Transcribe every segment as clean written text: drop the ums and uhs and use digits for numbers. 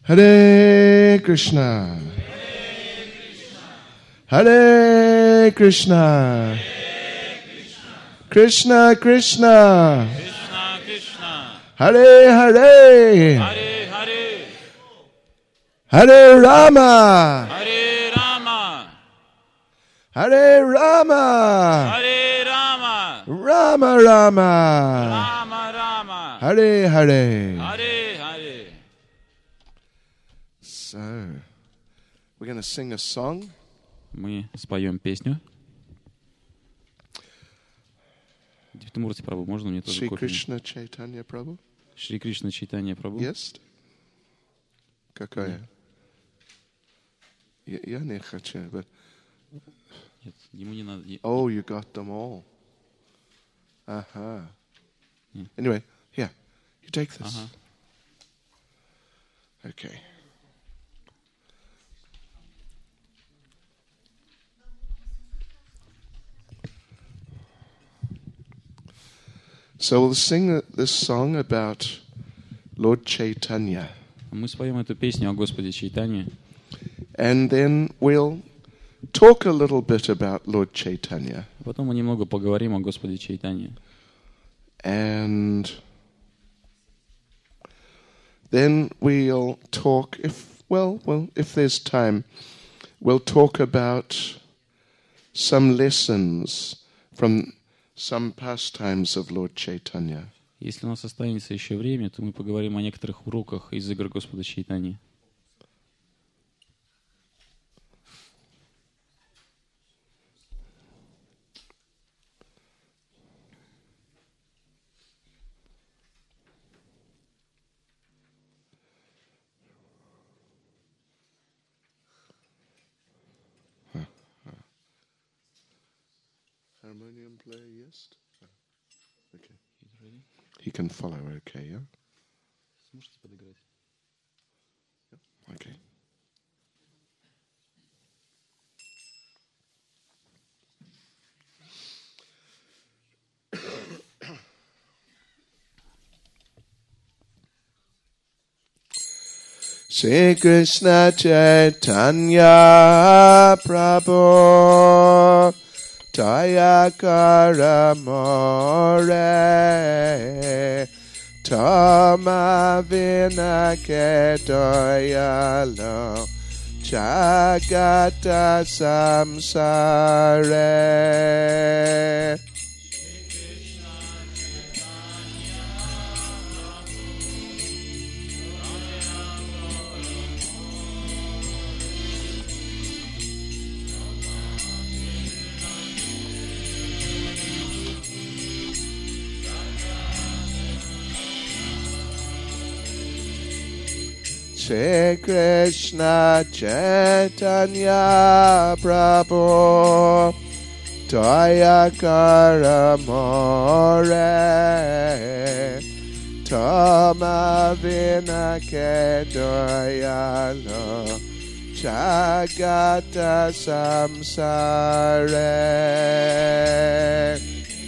Hare Krishna. Hare Krishna. Krishna Krishna. Krishna Krishna. Hare Hare. Hare Hare. Hare Rama. Hare Rama. Hare Rama. Hare Rama. Rama Rama. Rama Rama. Hare Hare. Hare Hare. So, we're going to sing a song. Мы споем песню. Тимурти Прабху, можно мне тоже Shri кофе? Krishna Chaitanya Prabhu. Шри Кришна Чайтанья Прабху. Есть? Какая? Я не хочу, but... Нет, ему не надо. Oh, you got them all. Aha. Anyway, here, you take this. Ага. Okay. So we'll sing this song about Lord Chaitanya. Мы споем эту песню о Господе Чайтанье. And then we'll talk a little bit about Lord Chaitanya. Потом мы немного поговорим о Господе Чайтанье. And then we'll talk, if there's time, we'll talk about some lessons from some pastimes of Lord Chaitanya. Если у нас останется еще время, то мы поговорим о некоторых уроках из игр Господа Чайтаньи. Harmonium player, yes? Okay. He can follow, okay, yeah? Сможете подыграть? Okay. Shri Krishna Chaitanya Prabhu Daya Karamore Tama Vinake Dayalo Jagata Samsare. Shri Krishna Chaitanya Prabhu Daya Karamore Tama Vinake Dayalo Jagata Samsare.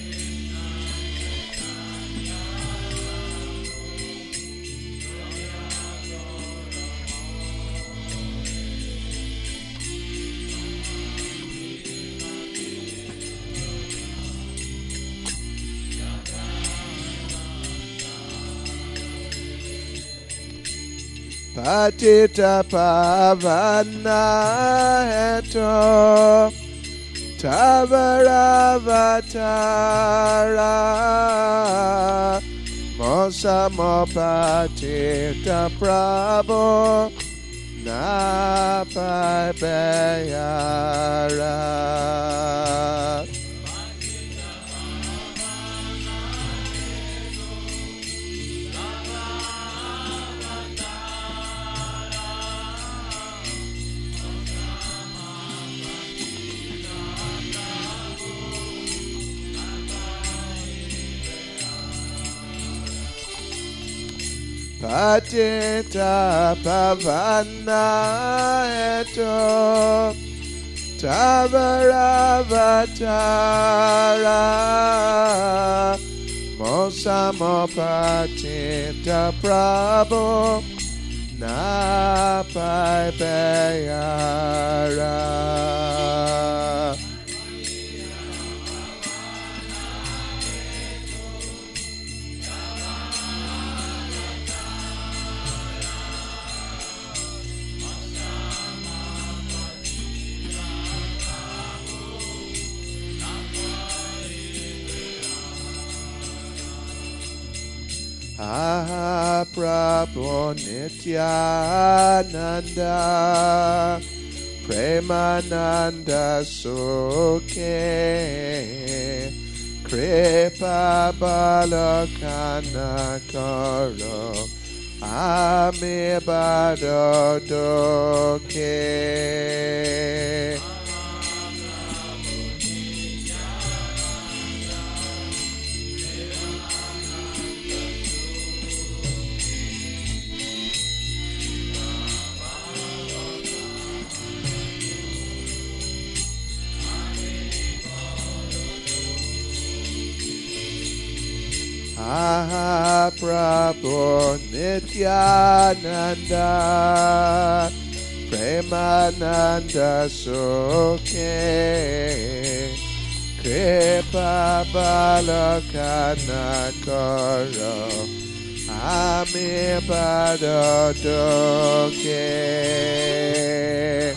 Patita Pavana Heto Tavaravatara Mosamo Patita Prabhu Napabeyara. Patita Pavana Heto Tavaravatara Mosamo Patita Prabhu na pai bayara. Aha Prabhu Nityananda Premananda Sukhe Kripa Balakana Karo Ame Bado Dokhe. Aha Prabhu Nityananda Premananda Sukhe Kripa Balakana Karo Ame Bado Dokhe.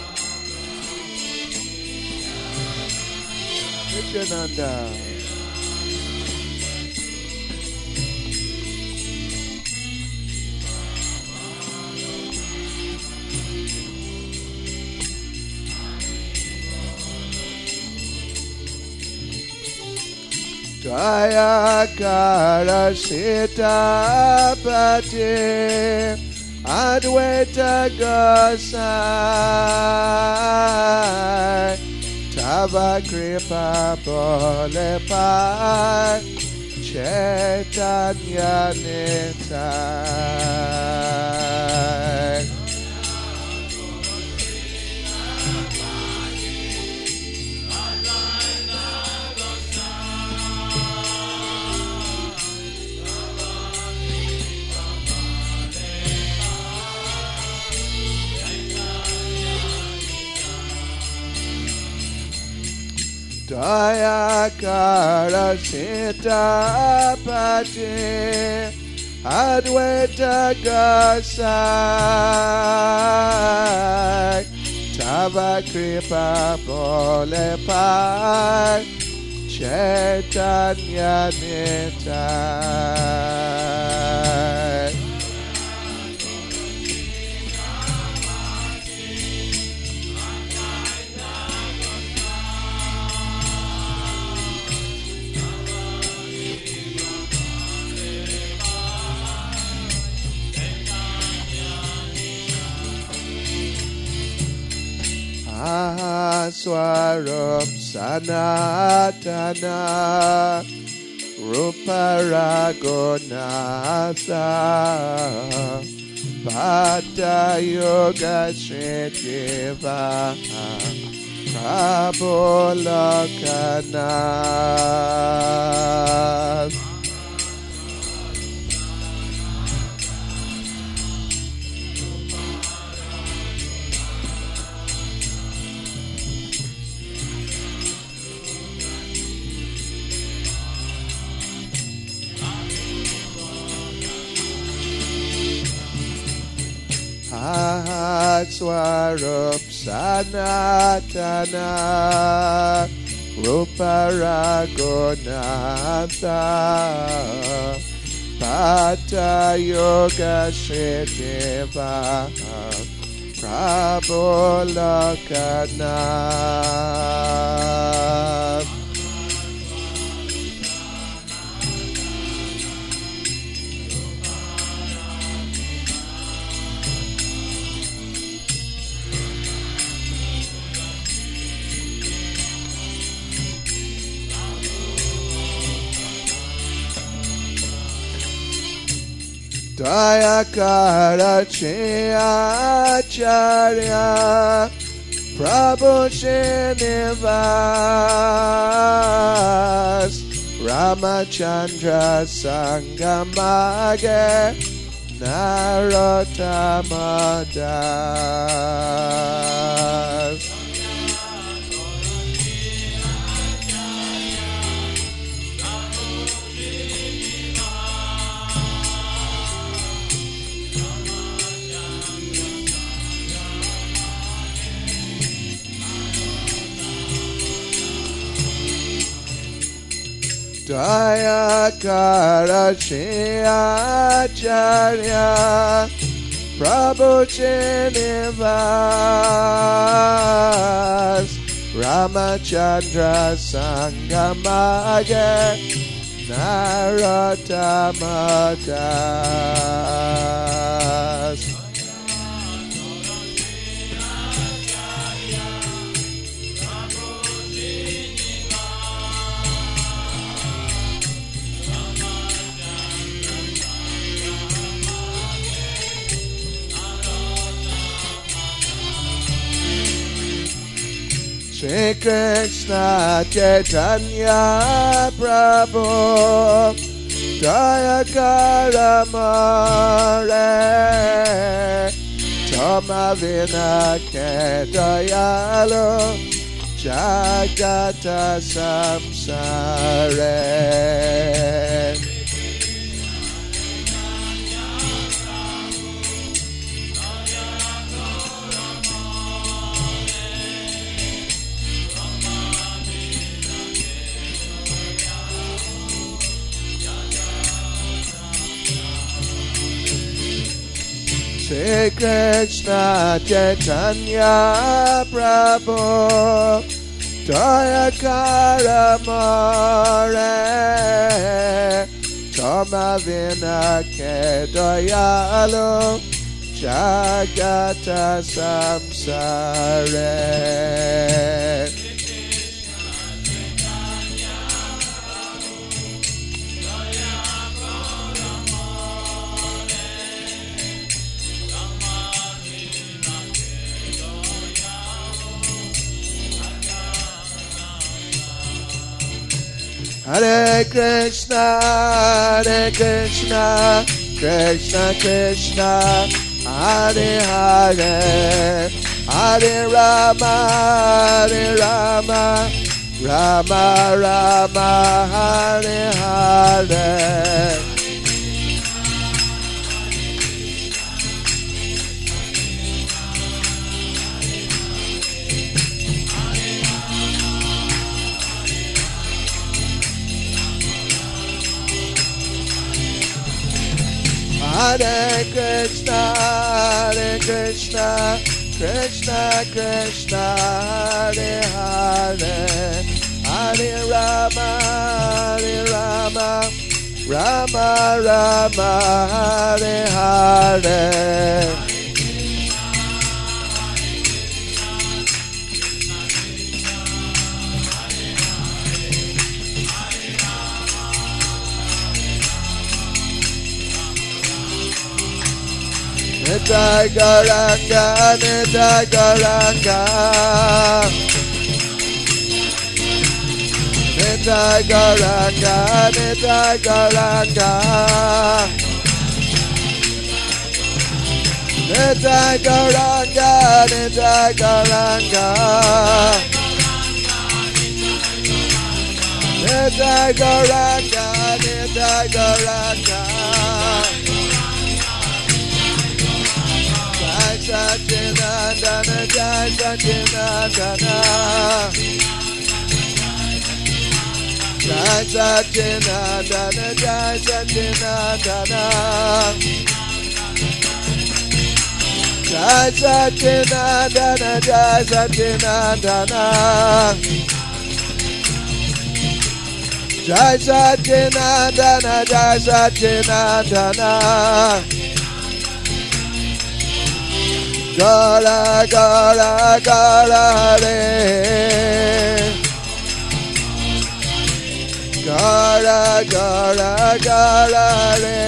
Nityananda. Dayakara Sitapati Advaita Gosai Tava Kripa Bolepai Chaitanya Nitai. Dayakara Sitapati Advaita Gosai Tava Kripa Bolepai Chaitanya Nitai. Swarup Sanatana Rupa Raghunatha Bhatta Yoga Sri Deva Prabhu Lokanath. Swarup Sanatana Rupa Raghunatha Bhatta Yoga Sri Deva Prabhu Lokanath. Dayakara Acharya Prabhu Srinivas Ramachandra Sangamage Narottama Das. Dayakara Acharya Prabhu Srinivas Ramachandra Sangamaga Narottama Das. Shri Krishna Chaitanya Prabhu Dayakara Mare Toma Vinake Dayalu Jagata Samsare. Shri Krishna Chaitanya Prabhu Dayakara Mare Toma Vinake Dayalu Jagata Samsare. Hare Krishna, Krishna Krishna, Hare Hare, Hare Rama, Rama Rama, Hare Hare. Hare Krishna, Krishna Krishna, Hare Hare, Hare Rama, Rama Rama, Hare Hare. Nitai Gauranga, Nitai Gauranga, Nitai Gauranga, Nitai Gauranga, Nitai Gauranga, Nitai Gauranga, Nitai Gauranga, Nitai Gauranga. Satchinandana, Jai Satchinandana, Jai Satchinandana, Jai Satchinandana, Jai Satchinandana, Jai Satchinandana, Jai Satchinandana, Jai Satchinandana. Gara Gara Gara Hare, Gara Gara Gara Hare,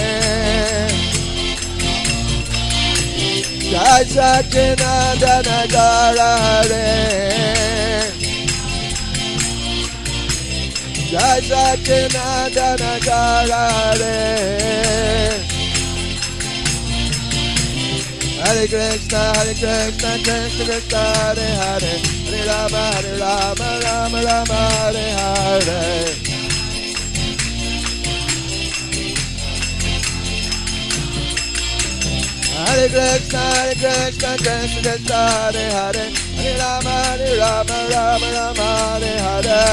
Jai Satchinandana Gara Hare, Jai Satchinandana Gara Hare. Hare Krishna, Krishna Krishna, Hare Hare, Hare Rama, Rama Rama, Hare Hare. Hare Krishna, Krishna Krishna, Hare Hare, Hare Rama, Rama Rama, Hare Hare.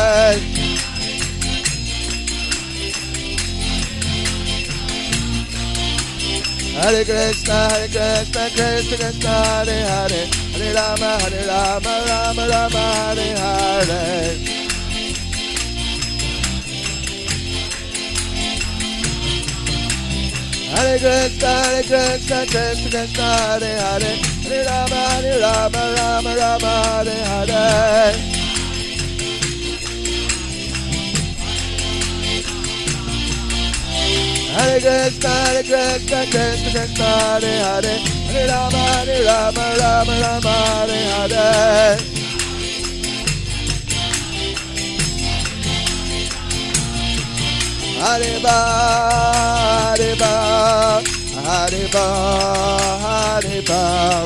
Hare Krishna, Krishna Krishna, Hare Hare, Hare Rama, Rama Rama, Hare Hare. Hare Krishna, Krishna Krishna, Hare Hare, Hare Rama, Rama Rama, Hare Hare. Hare Krishna, Krishna Krishna, Hare Hare, Hare Rama, Rama Rama, Hare Hare. Hare Ba, Hare Ba, Hare Ba, Hare Ba.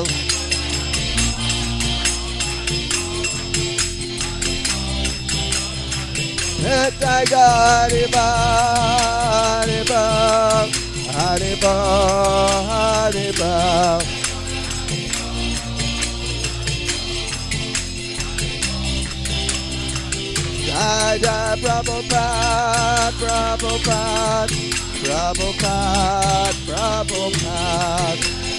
Hare Ba, Hare Ba, Hare Ba, Hare Ba. Jai Jai Prabhupada, Prabhupada, Prabhupada, Prabhupada.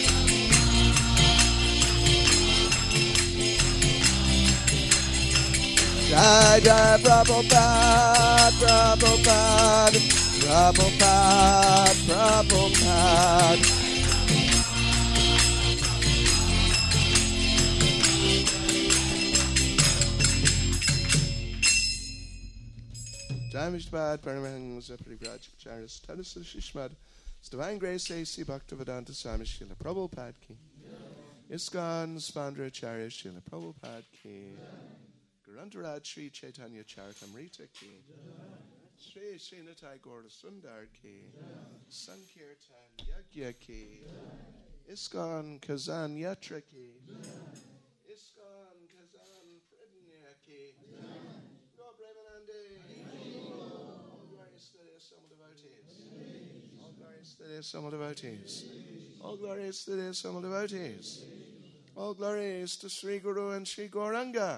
Jai Jai Prabhupada, Prabhupada, Prabhupada, Prabhupada. Jai Mishpad, Paramahansa, Parivraj, Charis, Tadasa Shishmad, Divine Grace, A.C. Bhaktivedanta Swami Srila Prabhupada Ki. ISKCON, Spandra Acharya Srila Prabhupada Ki. Guruntaraj Sri Chaitanya Charitamrita Ki. Sri Srinathai Gaura Sundar Ki. Sankirtan Yagya Ki. ISKCON Kazan Yatra Ki. ISKCON Kazan Pradnya Ki. Go Brahmanande. All glorious to their Sama devotees. All glorious to their Sama devotees. All glorious to their Sama devotees. All glories to Sri Guru and Sri Gauranga.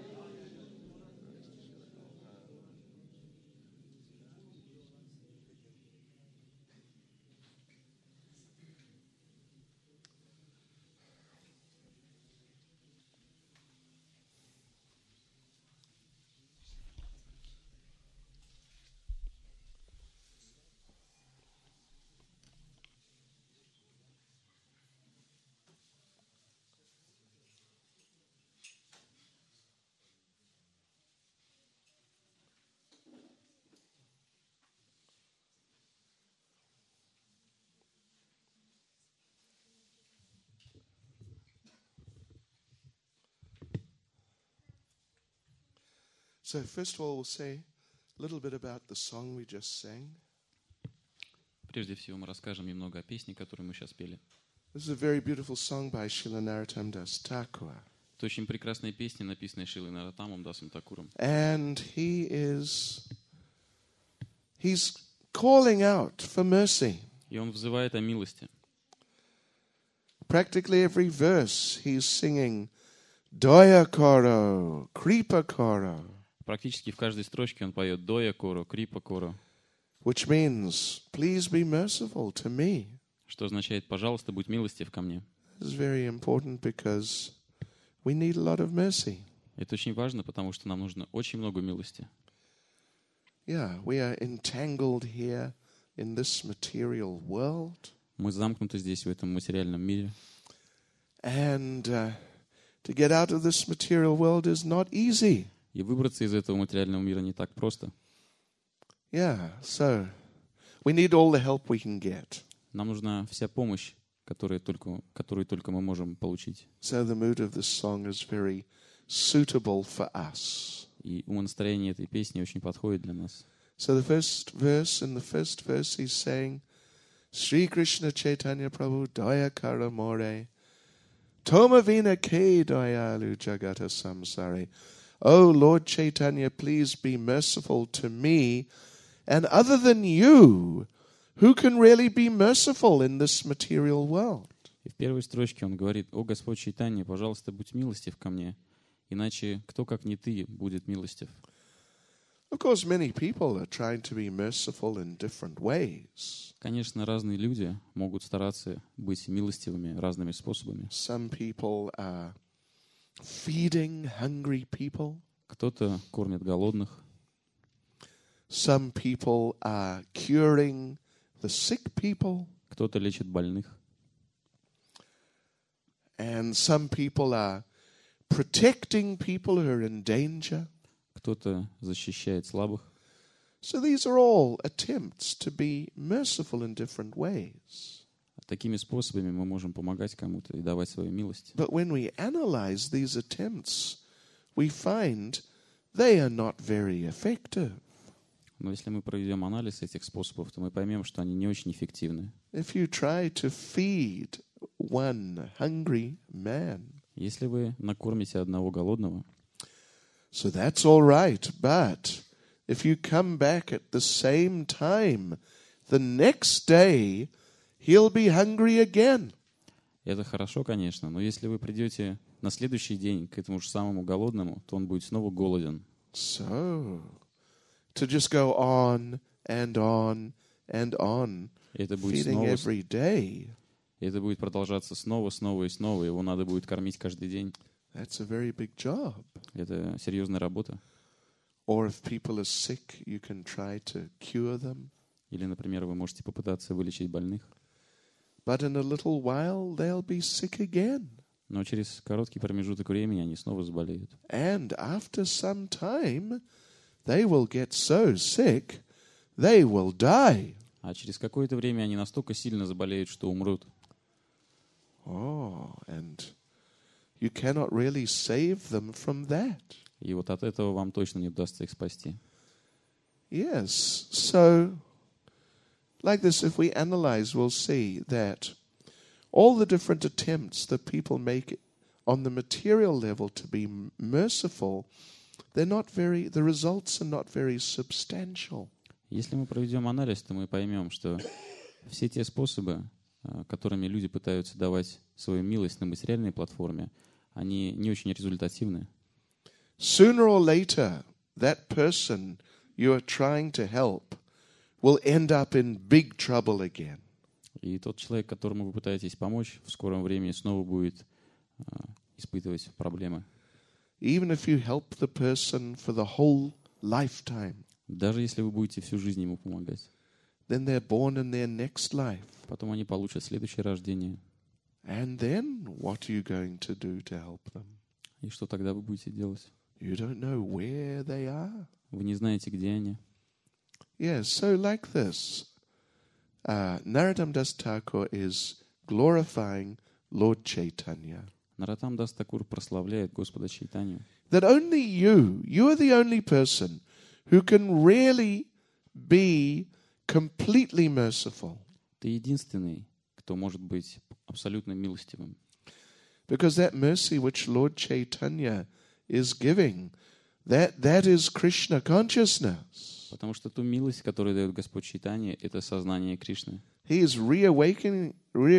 So first of all, we'll say a little bit about the song we just sang. Прежде всего, мы расскажем немного о песне, которую мы сейчас пели. This is a very beautiful song by Srila Narottam Das Thakur. Это очень прекрасная песня, написанная Шрилой Нароттамом Дасом Такуром. And he's calling out for mercy. И он взывает о милости. Practically every verse he's singing Daya Karo, Kripa Karo. Практически в каждой строчке он поет Доя Коро, Крипа Коро. Which means, please be merciful to me. Что означает, пожалуйста, будь милостив ко мне. This is very important because we need a lot of mercy. Это очень важно, потому что нам нужно очень много милости. Yeah, we are entangled here in this material world. Мы замкнуты здесь, в этом материальном мире. And to get out of this material world is not easy. И выбраться из этого материального мира не так просто. Yeah, so we need all the help we can get. Нам нужна вся помощь, которую только мы можем получить. So the mood of this song is very suitable for us. И умонастроение этой песни очень подходит для нас. So in the first verse he's saying, Sri Krishna Chaitanya Prabhu Daya Kara More Tomavina ke dayalu jagata samsari. Oh Lord Chaitanya, please be merciful to me. And other than you, who can really be merciful in this material world? И в первой строчке он говорит: «О Господь Чайтанья, пожалуйста, будь милостив ко мне, иначе кто, как не ты, будет милостив». Of course, many people are trying to be merciful in different ways. Конечно, разные люди могут стараться быть милостивыми разными способами. Some people are feeding hungry people. Кто-то кормит голодных, Some people are curing the sick people. кто-то лечит больных, And some people are protecting people who are in danger. кто-то защищает слабых. So these are all attempts to be merciful in different ways. Такими способами мы можем помогать кому-то и давать свою милость. But when we analyze these attempts, we find they are not very effective. Но если мы проведем анализ этих способов, то мы поймем, что они не очень эффективны. If you try to feed one hungry man, Если вы накормите одного голодного, so that's all right. But if you come back at the same time, the next day, he'll be hungry again. это хорошо, конечно, но если вы придете на следующий день к этому же самому голодному, то он будет снова голоден. So, to just go on and on and on, И это будет feeding снова, every day, и это будет продолжаться снова, снова и снова. Его надо будет кормить каждый день. that's a very big job. Это серьезная работа. Or if people are sick, you can try to cure them. Или, например, вы можете попытаться вылечить больных, But in a little while, they'll be sick again. но через короткий промежуток времени они снова заболеют. And after some time, they will get so sick, they will die. А через какое-то время они настолько сильно заболеют, что умрут. Oh, and you cannot really save them from that. И вот от этого вам точно не удастся их спасти. Yes, so like this, if we analyze, we'll see that all the different attempts that people make on the material level to be merciful, the results are not very substantial. Если мы проведем анализ, то мы поймем, что все те способы, которыми люди пытаются давать свою милость на материальной платформе, они не очень результативны. Sooner or later, that person you are trying to help will end up in big trouble again. И тот человек, которому вы пытаетесь помочь, в скором времени снова будет испытывать проблемы. Even if you help the person for the whole lifetime, Даже если вы будете всю жизнь ему помогать. then they're born in their next life. Потом они получат следующее рождение. And then what are you going to do to help them? И что тогда вы будете делать? You don't know where they are. Вы не знаете, где они. Yes, so like this, Narottam Das Thakur is glorifying Lord Chaitanya. Нароттам Дас Такур прославляет Господа Чайтанью. That only you are the only person who can really be completely merciful. Ты единственный, кто может быть абсолютно милостивым. Because that mercy which Lord Chaitanya is giving, that is Krishna consciousness. Потому что ту милость, которую дает Господь Чайтанья, это сознание Кришны. He is reawakening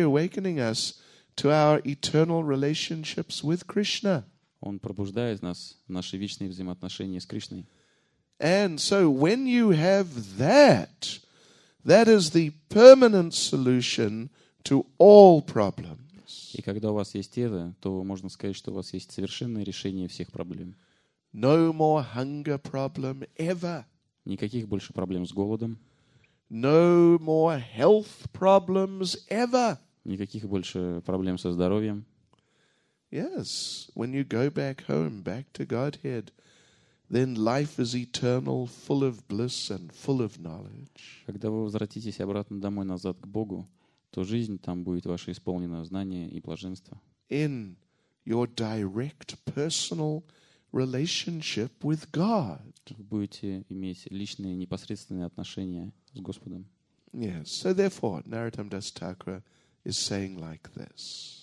us to our eternal relationships with Krishna. Он пробуждает нас в наши вечные взаимоотношения с Кришной. And so when you have that is the permanent solution to all problems. И когда у вас есть это, то можно сказать, что у вас есть совершенное решение всех проблем. No more hunger problem ever. Никаких больше проблем с голодом, No more health problems ever. никаких больше проблем со здоровьем. Yes, when you go back home, back to Godhead, then life is eternal, full of bliss and full of knowledge. Когда вы возвратитесь обратно домой назад к Богу, то жизнь там будет ваша исполнена знания и блаженства. In your direct personal relationship with God. Вы будете иметь личные непосредственные отношения с Господом. Yes, so therefore, Narottam Das Thakur is saying like this.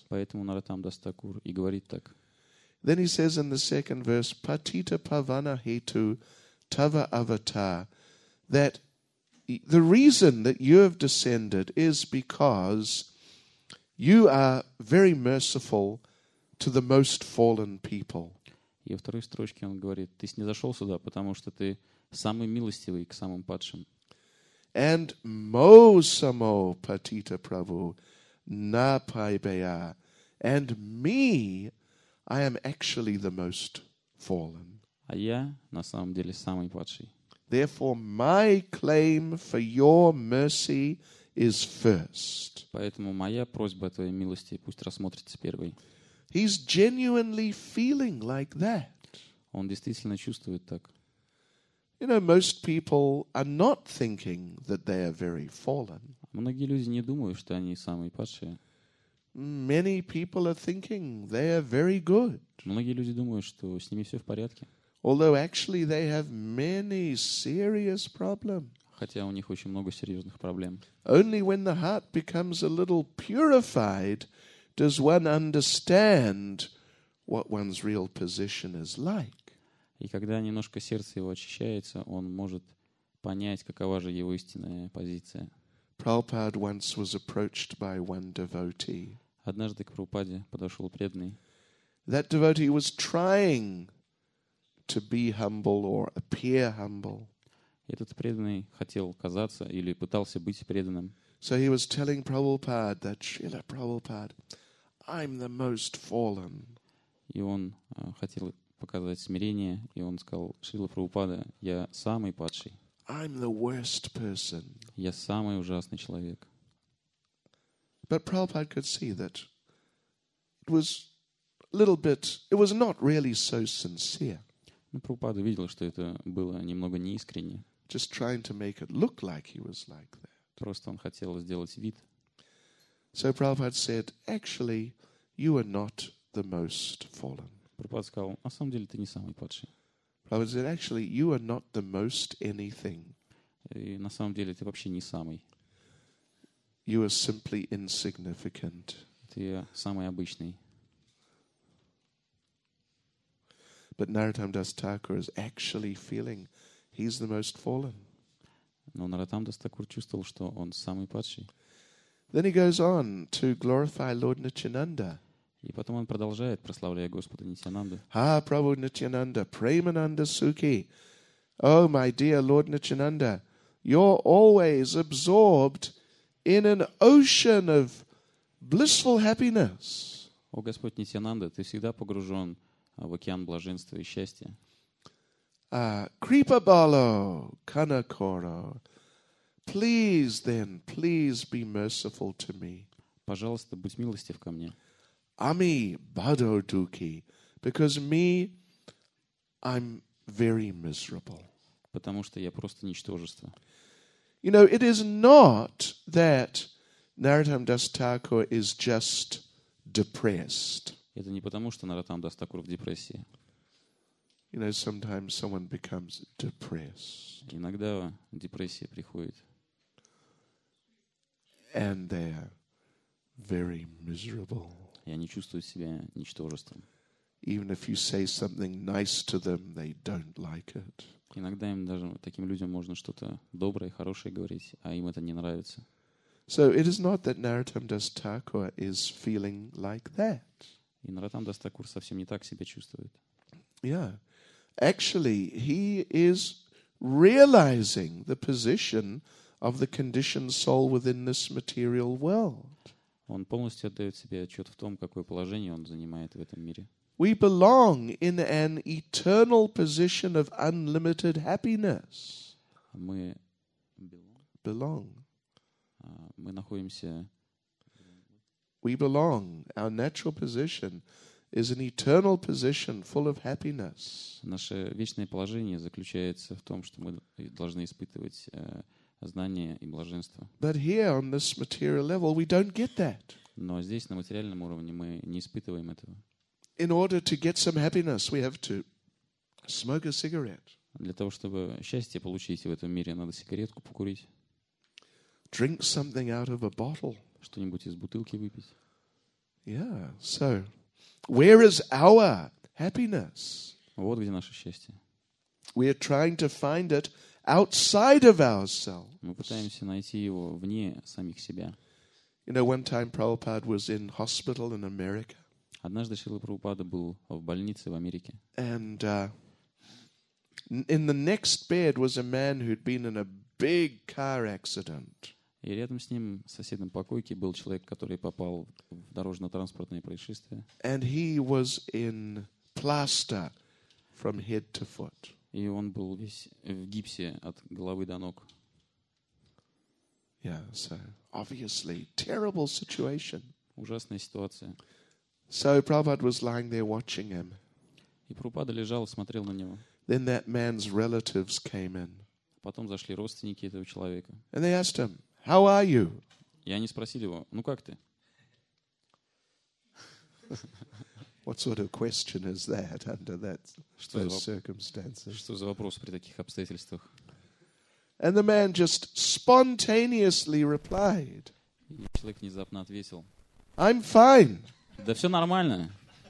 Поэтому Наратам Дас Такур и говорит так. Then he says in the second verse, Patita Pavana Hetu Tava Avatar, that the reason that you have descended is because you are very merciful to the most fallen people. И во второй строчке он говорит, ты снизошел сюда, потому что ты самый милостивый к самым падшим. And mo samo patita Prabhu na paibeya, and me, I am actually the most fallen. А я на самом деле самый падший. Therefore, my claim for your mercy is first. Поэтому моя просьба о твоей милости пусть рассмотрится первой. He's genuinely feeling like that. Он действительно чувствует так. You know, most people are not thinking that they are very fallen. Многие люди не думают, что они самые падшие. Many people are thinking they are very good, Многие люди думают, что с ними все в порядке. although actually they have many serious problems. Хотя у них очень много серьезных проблем. Only when the heart becomes a little purified does one understand what one's real position is like. И когда немножко сердце его очищается, он может понять, какова же его истинная позиция. Prabhupada once was approached by one devotee. Однажды к Прабхупаде подошел преданный. That devotee was trying to be humble or appear humble. Этот преданный хотел казаться или пытался быть преданным. So he was telling Prabhupada that, Srila Prabhupada, I'm the most fallen. И он хотел показать смирение, и он сказал, Шрила Прабхупада, я самый падший, I'm the worst person. я самый ужасный человек. But Prabhupada could see that it was a little bit, it was not really so sincere, Но Прабхупада видел, что это было немного неискренне. just trying to make it look like he was like that. Просто он хотел сделать вид. So Prabhupada said, actually, you are not the most fallen. Прабхупада сказал, на самом деле ты не самый падший. Prabhupada said, actually, you are not the most anything. И на самом деле ты вообще не самый. You are simply insignificant. Ты самый обычный. But Narottam Das Thakur is actually feeling he's the most fallen. Но Наратам Дас Такур чувствовал, что он самый падший. Then he goes on to glorify Lord Nityananda. И потом он продолжает, прославляя Господа Нитьянанду. Ha Prabhu Nityananda, Premananda Sukhi. Oh, my dear Lord Nityananda, you're always absorbed in an ocean of blissful happiness. О Господь Нитьянанда, ты всегда погружен в океан блаженства и счастья. Kripa Balo, Kanakoro. Please then, please be merciful to me. Пожалуйста, будь милостив ко мне. Ami Bado Duki. Because me, I'm very miserable. Потому что я просто ничтожество. You know, it is not that Narottam Das Thakur is just depressed. Это не потому, что Наратам Дас Такур в депрессии. You know, sometimes someone becomes depressed Иногда депрессия приходит, and they're very miserable. и они чувствуют себя ничтожеством. Even if you say something nice to them, they don't like it. Иногда им даже, таким людям, можно что-то доброе, хорошее говорить, а им это не нравится. So it is not that Narottam Das Thakur is feeling like that. И Наратам Дас Такур совсем не так себя чувствует. Yeah. Actually, he is realizing the position of the conditioned soul within this material world. Он полностью отдает себе отчет в том, какое положение он занимает в этом мире. We belong in an eternal position of unlimited happiness. Мы находимся... We belong. Our natural position is an eternal position full of happiness. Наше вечное положение заключается в том, что мы должны испытывать знание и блаженство. But here on this material level, we don't get that. Но здесь, на материальном уровне, мы не испытываем этого. In order to get some happiness, we have to smoke a cigarette, Для того, чтобы счастье получить в этом мире, надо сигаретку покурить, drink something out of a bottle. что-нибудь из бутылки выпить. Yeah. So, where is our happiness? Вот где наше счастье. We are trying to find it outside of ourselves. Мы пытаемся найти его вне самих себя. You know, one time Prabhupada was in hospital in America. Однажды Шрила Прабхупада был в больнице в Америке. And in the next bed was a man who'd been in a big car accident. И рядом с ним, в соседнем покойке, был человек, который попал в дорожно-транспортное происшествие. And he was in plaster from head to foot. И он был весь в гипсе от головы до ног. Yeah, so obviously, terrible situation. Ужасная ситуация. So Prabhupada was lying there watching him. И Прабхупада лежал и смотрел на него. Then that man's relatives came in. Потом зашли родственники этого человека. And they asked him, "How are you?" И они спросили его, ну как ты? What sort of question is that under those circumstances? Что за вопрос при таких обстоятельствах? And the man just spontaneously replied, И человек внезапно ответил, "I'm fine." да все нормально.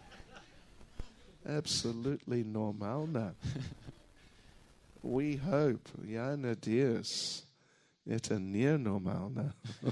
Absolutely normalna. We hope, я надеюсь, это не нормально.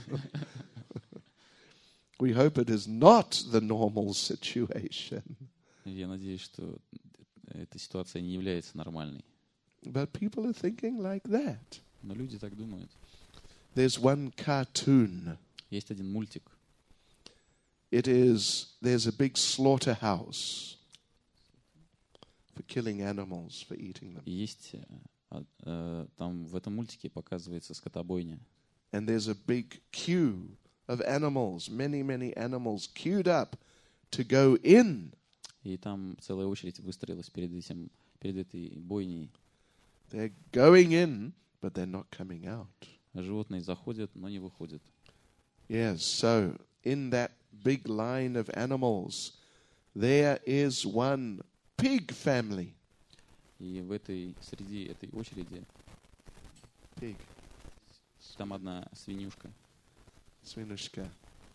We hope it is not the normal situation. Я надеюсь, что эта ситуация не является нормальной. But people are thinking like that. Но люди так думают. There's one cartoon. Есть один мультик. There's a big slaughterhouse for killing animals, for eating them. И есть там в этом мультике показывается скотобойня. And there's a big queue of animals, many animals queued up to go in. И там целая очередь выстроилась перед этой бойней. They're going in, but they're not coming out. Животные заходят, но не выходят. Yes, so in that big line of animals, there is one pig family. И среди этой очереди Pig. там одна свинюшка. Swinushka.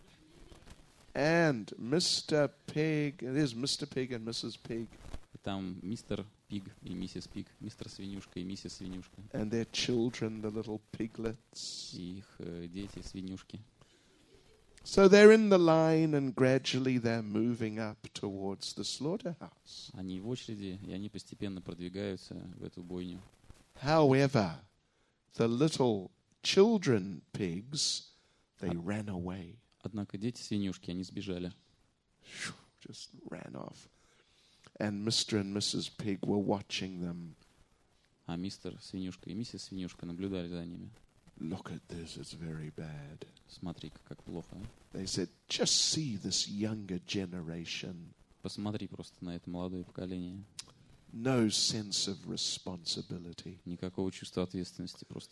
And Mr. Pig, it is Mr. Pig and Mrs. Pig. И там мистер Пиг и миссис Пиг, мистер Свинюшка и миссис Свинюшка. And their children, the little piglets. И их дети свинюшки. So they're in the line and gradually they're moving up towards the slaughterhouse. Они в очереди, и они постепенно продвигаются в эту бойню. However, the little children pigs, they ran away. Однако дети свинюшки, они сбежали. Just ran off. And Mr. and Mrs. Pig were watching them. А мистер Свинюшка и миссис Свинюшка наблюдали за ними. Look at this, it's very bad. Смотри, как плохо. They said, just see this younger generation. Посмотри просто на это молодое поколение. No sense of responsibility. Никакого чувства ответственности просто.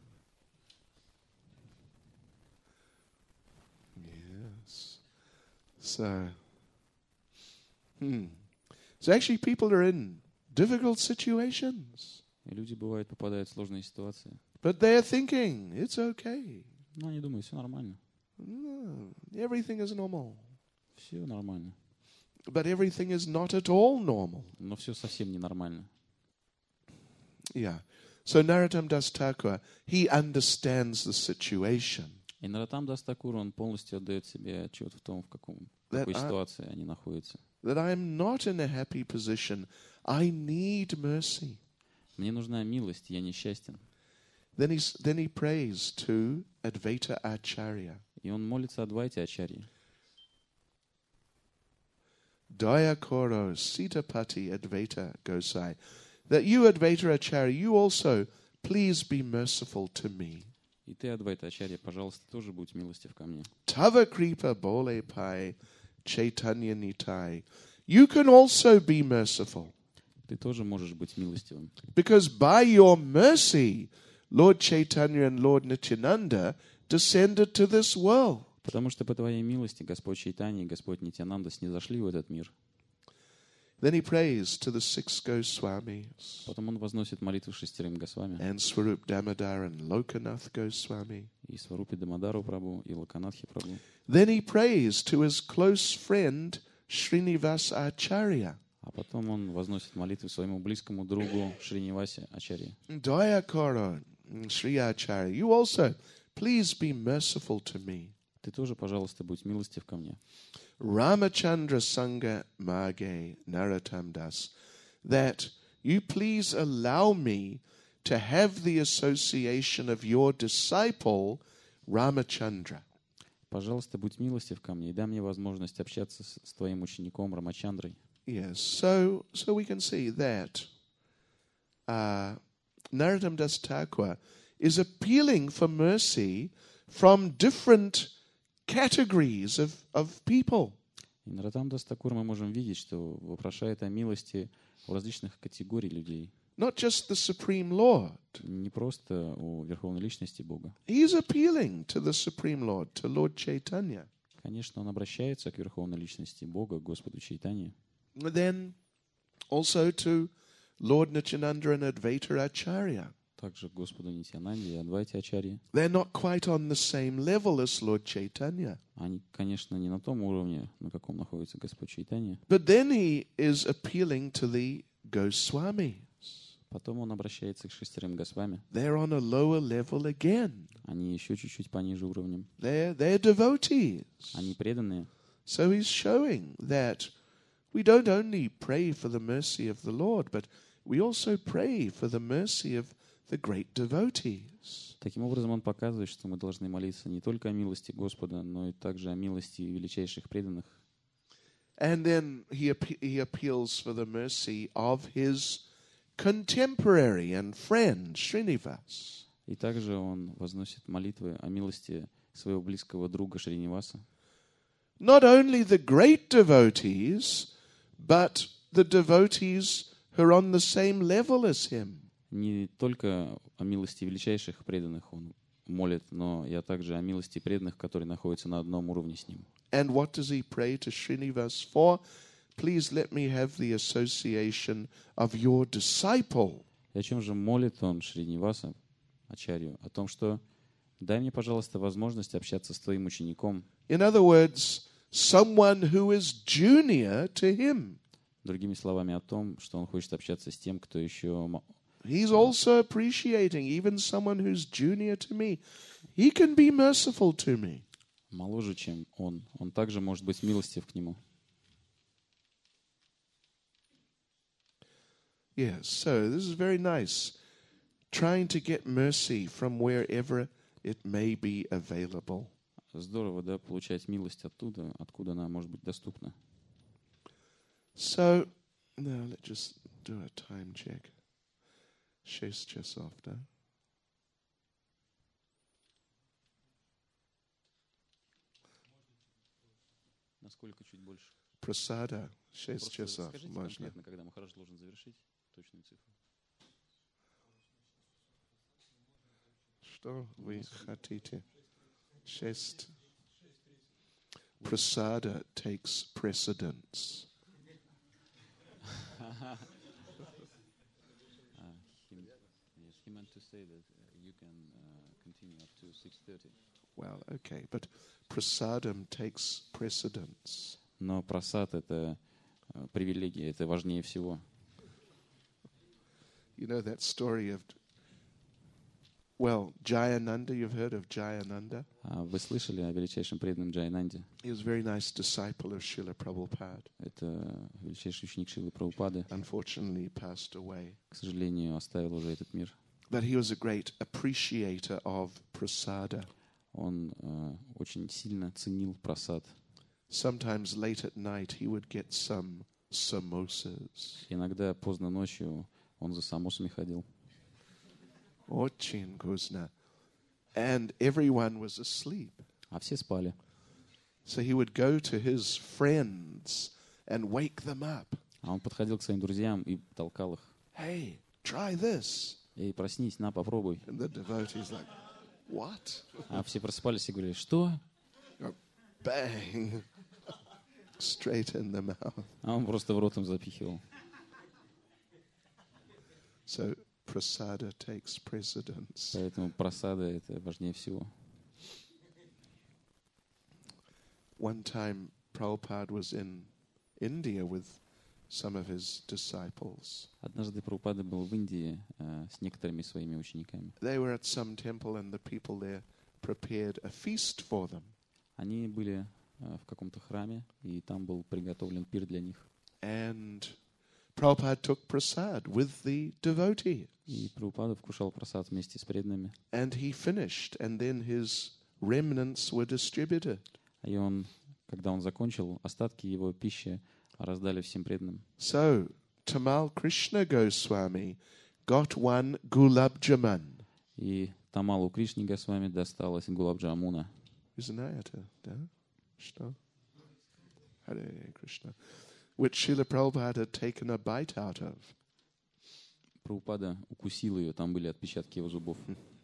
Yes. So actually people are in difficult situations. И люди, бывает, попадают в сложные ситуации. But they're thinking, it's okay. Но они думают, все нормально. No, everything is normal. Все нормально. But everything is not at all normal. Но все совсем ненормально. Yeah. So Narottam Das Thakur, he understands the situation. И Нароттам Дас Такур, он полностью отдает себе отчет в том, в какой ситуации они находятся. That I'm not in a happy position. I need mercy. Мне нужна милость, я несчастен. Then he prays to Advaita Acharya. И он молится Адвайте Ачарье. Daya Koro Sitapati Advaita Gosai. That you, Advaita Acharya, you also please be merciful to me. И ты, Адвайта Ачарья, пожалуйста, тоже будь милостив ко мне. Tava Kripa Bole Pai Chaitanya Nitai. You can also be merciful. Ты тоже можешь быть милостивым. Because by your mercy, Lord Chaitanya and Lord Nityananda descended to this world. Потому что по твоей милости Господь Чайтанья и Господь Нитьянанда снизошли в этот мир. Then he prays to the 6 Goswamis. Потом он возносит молитву 6 Госвами. And Swarup Damodar and Lokanath Goswami. и Сварупи Дамадару Прабhu, и Лаканатхи Прабhu. Then he prays to his close friend Srinivas Acharya. А потом он возносит молитвы своему близкому другу Шринивасе Ачарье. Dayakara, Sri Acharya, you also, please be merciful to me. Ты тоже, пожалуйста, будь милостив ко мне. Ramachandra Sangha Mage Narottam Das, that you please allow me to have the association of your disciple Ramachandra. Пожалуйста, будь милостив ко мне и дай мне возможность общаться с твоим учеником Рамачандрой. Yes, so we can see that Narottam Das Thakur is appealing for mercy from different categories of people. И Нароттам Дас Такур мы можем видеть, что вопрошает о милости у различных категорий людей. Not just the Supreme Lord. Не просто у Верховной Личности Бога. He's appealing to the Supreme Lord, to Lord Chaitanya. Конечно, он обращается к Верховной Личности Бога, к Господу Чайтанье. Then also to Lord Nityananda and Advaita Acharya. Также к Господу Нитьянанде и Адвайте Ачарье. They're not quite on the same level as Lord Chaitanya. Они, конечно, не на том уровне, на каком находится Господь Чайтанье. But then he is appealing to the Goswamis. Потом он обращается к 6 Госвами. They're on a lower level again. Они еще чуть-чуть пониже уровнем. They're devotees. Они преданные. So he's showing that we don't only pray for the mercy of the Lord, but we also pray for the mercy of the great devotees. Таким образом, он показывает, что мы должны молиться не только о милости Господа, но и также о милости величайших преданных. And then he appeals for the mercy of his contemporary and friend Srinivas. И также он возносит молитвы о милости своего близкого друга Шриниваса. Not only the great devotees, but the devotees who are on the same level as him. Не только о милости величайших преданных он молит, но и также о милости преданных, которые находятся на одном уровне с ним. And what does he pray to Srinivas for? Please let me have the association of your disciple. И о чем же молит он Шриниваса Ачарью? О том, что дай мне, пожалуйста, возможность общаться с твоим учеником. In other words, someone who is junior to him. Другими словами, о том, что он хочет общаться с тем, кто еще... He's also appreciating even someone who's junior to me. He can be merciful to me. моложе, чем он. Он также может быть милостив к нему. Yes, so this is very nice. Trying to get mercy from wherever it may be available. Здорово, да, получать милость оттуда, откуда она может быть доступна. So, now let's just do a time check. 6 часов, да? Насколько чуть больше? Просада 6 Просто часов, скажите можно. конкретно, когда Махарадж должен завершить точную цифру. Что вы хотите? 6. Prasada takes precedence. He meant to say that you can continue up to 6:30. Well, okay, but prasadam takes precedence. Но прасад — это привилегия, это важнее всего. You know that story of, well, Jayananda, you've heard of Jayananda? Вы слышали о величайшем преданном Джайананде? He was a very nice disciple of Srila Prabhupada. Это величайший ученик Шрилы Прабхупады. Unfortunately, he passed away. К сожалению, оставил уже этот мир. But he was a great appreciator of prasada. Он очень сильно ценил прасад. Sometimes late at night he would get some samosas. Иногда поздно ночью он за самосами ходил. Очень вкусно. And everyone was asleep. А все спали. So he would go to his friends and wake them up. А он подходил к своим друзьям и толкал их. Hey, try this. Эй, проснись, на, попробуй. And the devotees like, what? А все просыпались и говорили, что? Bang. Straight in the mouth. А он просто в рот им запихивал. So prasada takes precedence. Поэтому просада — это важнее всего. One time, Prabhupada was in India with some of his disciples. Однажды Прабхупада был в Индии с некоторыми своими учениками. They were at some temple, and the people there prepared a feast for them. Они были в каком-то храме, и там был приготовлен пир для них. And Prabhupada took prasad with the devotees. И Прабхупада вкушал прасад вместе с преданными. And he finished, and then his remnants were distributed. И когда он закончил, остатки его пищи раздали всем преданным. So, Tamal Krishna Goswami got one gulab jamun. И Тамалу Кришне Госвами досталось гулаб-джамуна. Hare Krishna. Which Srila Prabhupada had taken a bite out of. Прабхупада укусил ее, там были отпечатки его зубов.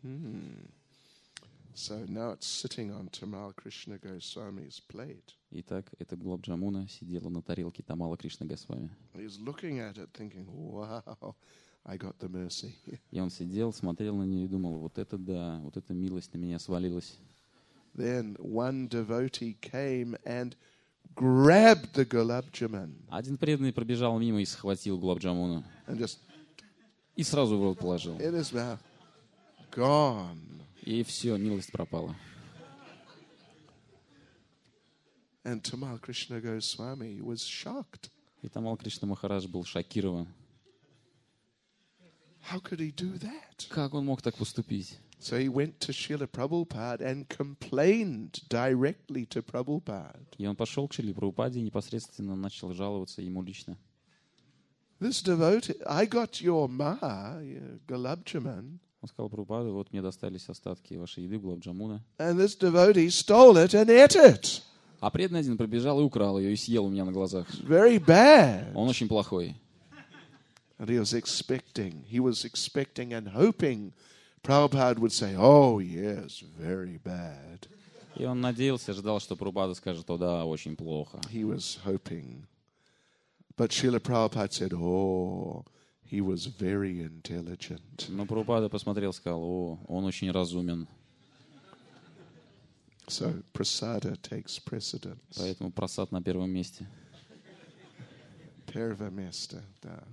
So now it's sitting on Tamal Krishna Goswami's plate. Итак, эта гулаб-джамуна сидела на тарелке Тамала Кришны Госвами. He's looking at it thinking, wow, I got the mercy. И он сидел, смотрел на нее и думал, вот это да, вот эта милость на меня свалилась. Then one devotee came and grabbed the gulab jamun. Один преданный пробежал мимо и схватил гулаб-джамуну. And just И сразу в рот положил. in his mouth. Gone. И все, милость пропала. And Tamal Krishna Goswami was shocked. И Тамал Кришна Махарадж был шокирован. How could he do that? Как он мог так поступить? So he went to Srila Prabhupada and complained directly to Prabhupada. И он пошел к Шриле Прабхупаде и непосредственно начал жаловаться ему лично. This devotee, I got your maha, your gulab jamun, Он сказал Прабхупаде, вот мне достались остатки вашей еды, гулаб-джамуна. and this devotee stole it and ate it. А преданный один пробежал и украл ее и съел у меня на глазах. Very bad. Он очень плохой. And he was expecting and hoping Prabhupada would say, oh yes, very bad. И он надеялся, ждал, что Прабхупада скажет, о да, очень плохо. He was hoping. But Srila Prabhupada said, oh, he was very intelligent. Но Прабхупада посмотрел и сказал, о, он очень разумен. So prasada takes precedence. Поэтому прасад на первом месте. Pervamesta.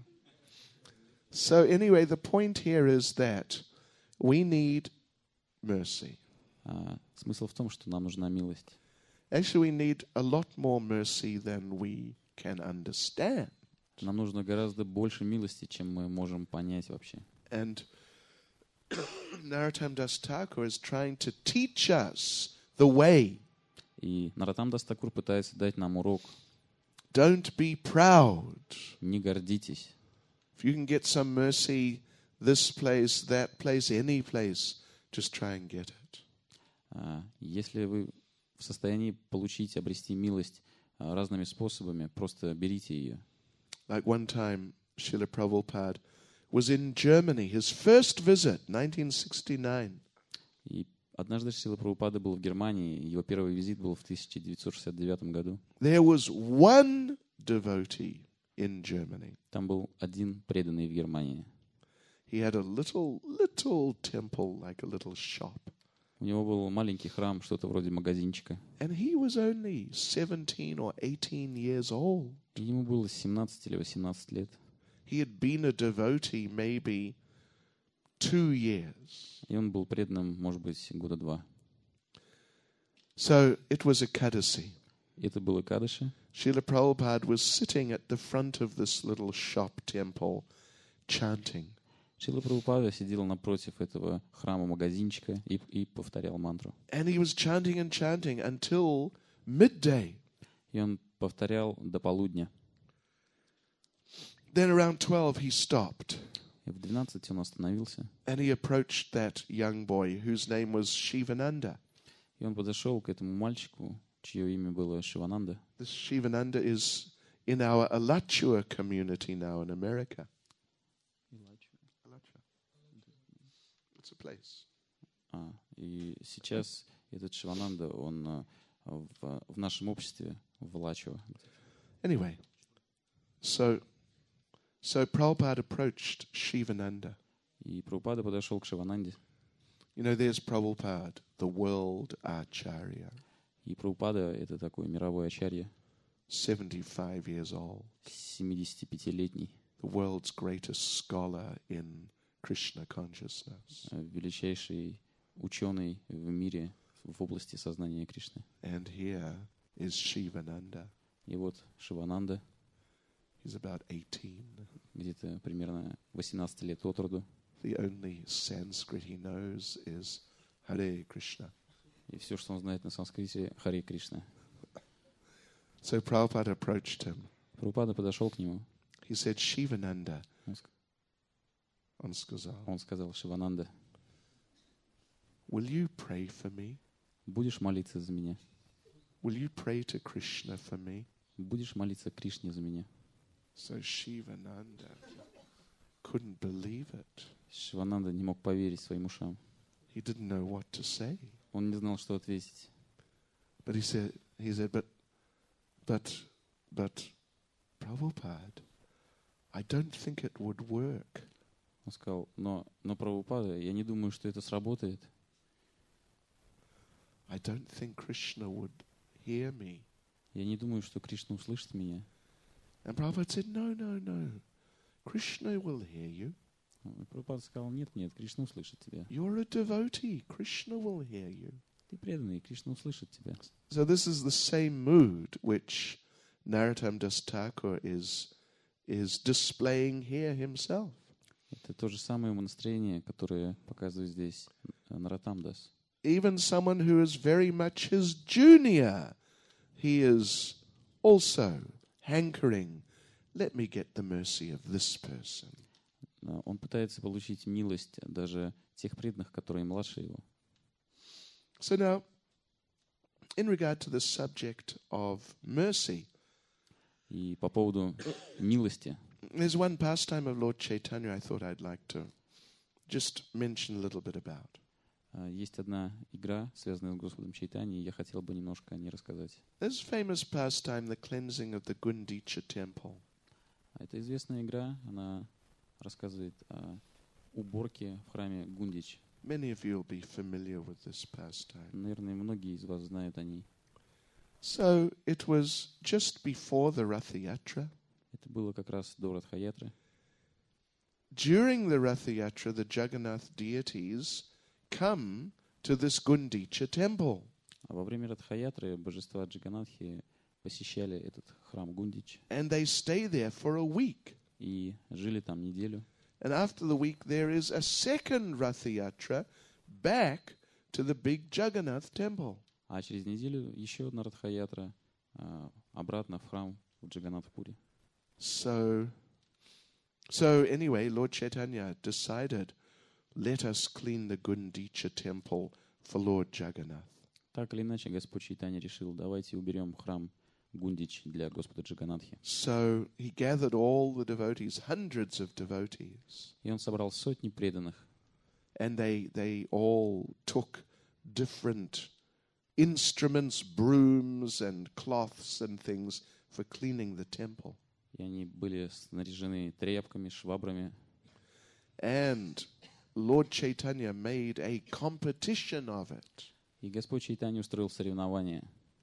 So anyway, the point here is that we need mercy. Смысл в том, что нам нужна милость. Actually, we need a lot more mercy than we can understand. Нам нужно гораздо больше милости, чем мы можем понять вообще. And Narottam Das Thakur is trying to teach us the way. И Нароттам Дас Такур пытается дать нам урок. Don't be proud. Не гордитесь. If you can get some mercy, this place, that place, any place, just try and get it. Если вы в состоянии получить, обрести милость разными способами, просто берите ее. Like one time, Srila Prabhupada was in Germany, his first visit, 1969. И однажды Шрила Прабхупада был в Германии, его первый визит был в 1969 году. There was one devotee in Germany. Там был один преданный в Германии. He had a little temple, like a little shop. У него был маленький храм, что-то вроде магазинчика. And he was only 17 or 18 years old. И ему было 17 или 18 лет. He had been a devotee maybe 2 years. И он был преданным, может быть, года 2. So it was Ekadasi. Это было Кадыши. Srila Prabhupada was sitting at the front of this little shop temple chanting. Шрила Прабхупада сидел напротив этого храма-магазинчика и повторял мантру. And he was chanting and chanting until midday. И он повторял до полудня. Then around 12 he stopped. И в 12 он остановился. And he approached that young boy whose name was Shivananda. И он подошел к этому мальчику, чье имя было Шивананда. This Shivananda is in our Alachua community now in America. It's a place. И сейчас этот Шивананда, он в нашем обществе в Алачево. Anyway, so Prabhupada approached Shivananda. И Прабхупада подошел к Шивананде. You know, there's Prabhupada, the world Acharya. И Прабхупада — это такой мировой ачарья, 75 years old, 75-летний, the world's greatest scholar in Krishna consciousness. величайший ученый в мире в области сознания Кришны. And here is Shivananda. И вот Шивананда, He's about 18. где-то примерно 18 лет от роду, The only Sanskrit he knows is Hare Krishna. и все, что он знает на санскрите, Харе Кришна. So Prabhupada approached him. Прабхупада подошел к нему, He said, Shivananda, он on сказал, он сказал: Шивананда, will you pray for me? будешь молиться за меня? Will you pray to Krishna for me? Будешь молиться Кришне за меня? So Shivananda couldn't believe it. Шивананда не мог поверить своим ушам. He didn't know what to say. Он не знал, что ответить. But he said, but, Prabhupada, I don't think it would work. Он сказал: но Прабхупада, я не думаю, что это сработает. I don't think Krishna would hear me. Я не думаю, что Кришна услышит меня. And Prabhupada said, no. Krishna will hear you. И Прабхупада сказал: нет, Кришна услышит тебя. You're a devotee. Krishna will hear you. Ты преданный, Кришна услышит тебя. So this is the same mood which Narottam Das Thakur is displaying here himself. Это то же самое настроение, которое показывает здесь Нароттам Дас. Even someone who is very much his junior, he is also hankering, let me get the mercy of this person. Он пытается получить милость даже тех преданных, которые младше его. So now, in regard to the subject of mercy, И по поводу милости, there's one pastime of Lord Chaitanya I thought I'd like to just mention a little bit about. есть одна игра, связанная с Господом Чайтаньей, и я хотел бы немножко о ней рассказать. There's a famous pastime, the cleansing of the Gundicha temple. Это известная игра, она рассказывает о уборке в храме Гундич. Many of you will be familiar with this pastime. Наверное, многие из вас знают о ней. So it was just before the Ratha Yatra. Это было как раз до Радха-ятры. During the Ratha Yatra, the Jagannath deities come to this Gundicha temple. А во время Радха-ятры божества Джаганатхи посещали этот храм Гундич And they stay there for a week. и жили там неделю. And after the week, there is a second Ratha Yatra back to the big Jagannath temple. А через неделю еще одна Радха-ятра обратно в храм в Джаганатхпуре. So anyway, Lord Chaitanya decided, let us clean the Gundicha temple for Lord Jagannath. Так или иначе, Господь Чайтанья решил: давайте уберем храм Гундич для Господа Джаганатхи. So he gathered all the devotees, hundreds of devotees, И он собрал сотни преданных. and they all took different instruments, brooms and cloths and things for cleaning the temple. И они были снаряжены тряпками, швабрами. And Lord Chaitanya made a competition of it. И Господь Чайтанья устроил соревнование.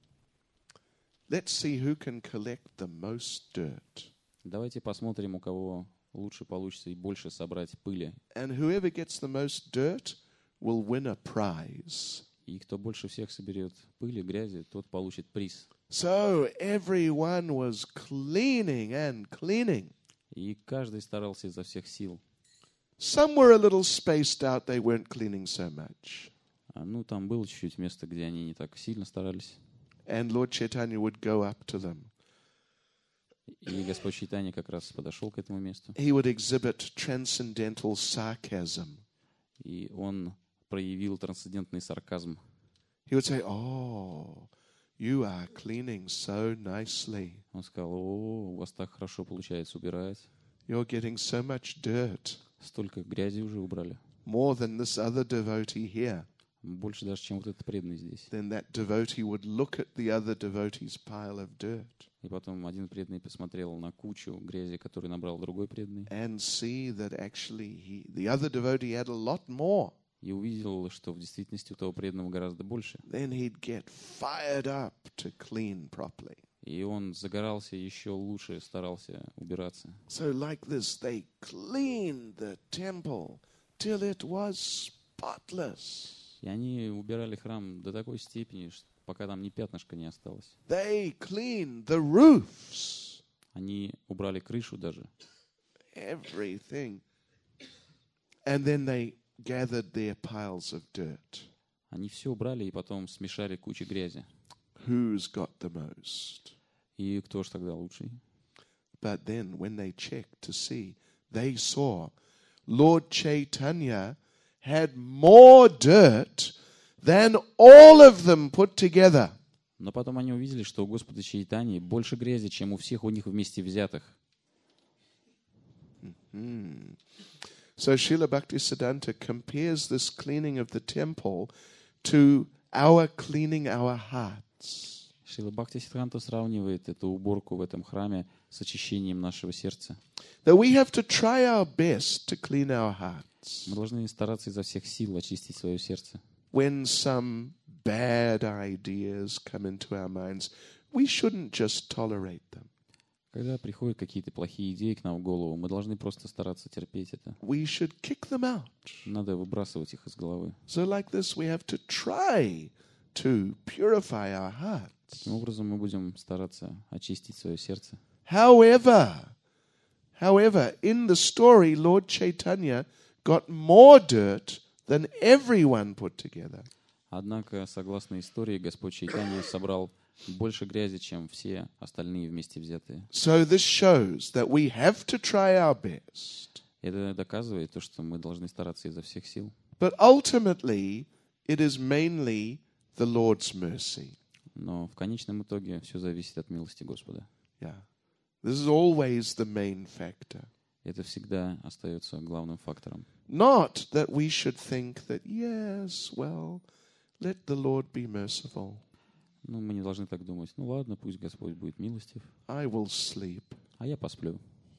Let's see who can collect the most dirt. Давайте посмотрим, у кого лучше получится и больше собрать пыли. And whoever gets the most dirt will win a prize. И кто больше всех соберет пыли, грязи, тот получит приз. So everyone was cleaning and cleaning. И каждый старался изо всех сил. Some were a little spaced out, they weren't cleaning so much. Там было чуть-чуть места, где они не так сильно старались. And Lord Chaitanya would go up to them. И Господь Чайтанья как раз подошел к этому месту. He would exhibit transcendental sarcasm. И он проявил трансцендентный сарказм. He would say, oh, you are cleaning so nicely. Он сказал: о, у вас так хорошо получается убирать. You're getting so much dirt. Столько грязи уже убрали. More than this other devotee here. Больше даже, чем вот этот преданный здесь. Then that devotee would look at the other devotee's pile of dirt И потом один преданный посмотрел на кучу грязи, которую набрал другой преданный, and see that actually the other devotee had a lot more. и увидел, что в действительности у того преданного гораздо больше. then he'd get fired up to clean properly. И он загорался еще лучше, старался убираться. So like this, they cleaned the temple till it was spotless. И они убирали храм до такой степени, пока там ни пятнышка не осталось. They cleaned the roofs, Они убрали крышу даже. everything. And then they gathered their piles of dirt. Они все убрали и потом смешали кучу грязи. Who's got the most? И кто ж тогда лучший? But then when they checked to see, they saw Lord Chaitanya had more dirt than all of them put together. Но потом они увидели, что у Господа Чайтаньи больше грязи, чем у всех у них вместе взятых. So Srila Bhaktisiddhanta compares this cleaning of the temple to our cleaning our hearts. Шрила Бхактисиддханта сравнивает эту уборку в этом храме с очищением нашего сердца. That we have to try our best to clean our hearts. Мы должны стараться изо всех сил очистить свое сердце. When some bad ideas come into our minds, we shouldn't just tolerate them. Когда приходят какие-то плохие идеи к нам в голову, мы должны просто стараться терпеть это. We should kick them out. Надо выбрасывать их из головы. So like this, we have to try to purify our hearts. Таким образом, мы будем стараться очистить свое сердце. However, in the story, Lord Chaitanya got more dirt than everyone put together. Однако, согласно истории, Господь Чайтанья собрал больше грязи, чем все остальные вместе взятые. So this shows that we have to try our best. Это доказывает то, что мы должны стараться изо всех сил. But ultimately, it is mainly the Lord's mercy. Но в конечном итоге все зависит от милости Господа. Yeah. This is always the main factor. Это всегда остается главным фактором. Not that we should think that, yes, well, let the Lord be merciful. Ну, мы не должны так думать. Ну ладно, пусть Господь будет милостив, I will sleep. а я посплю.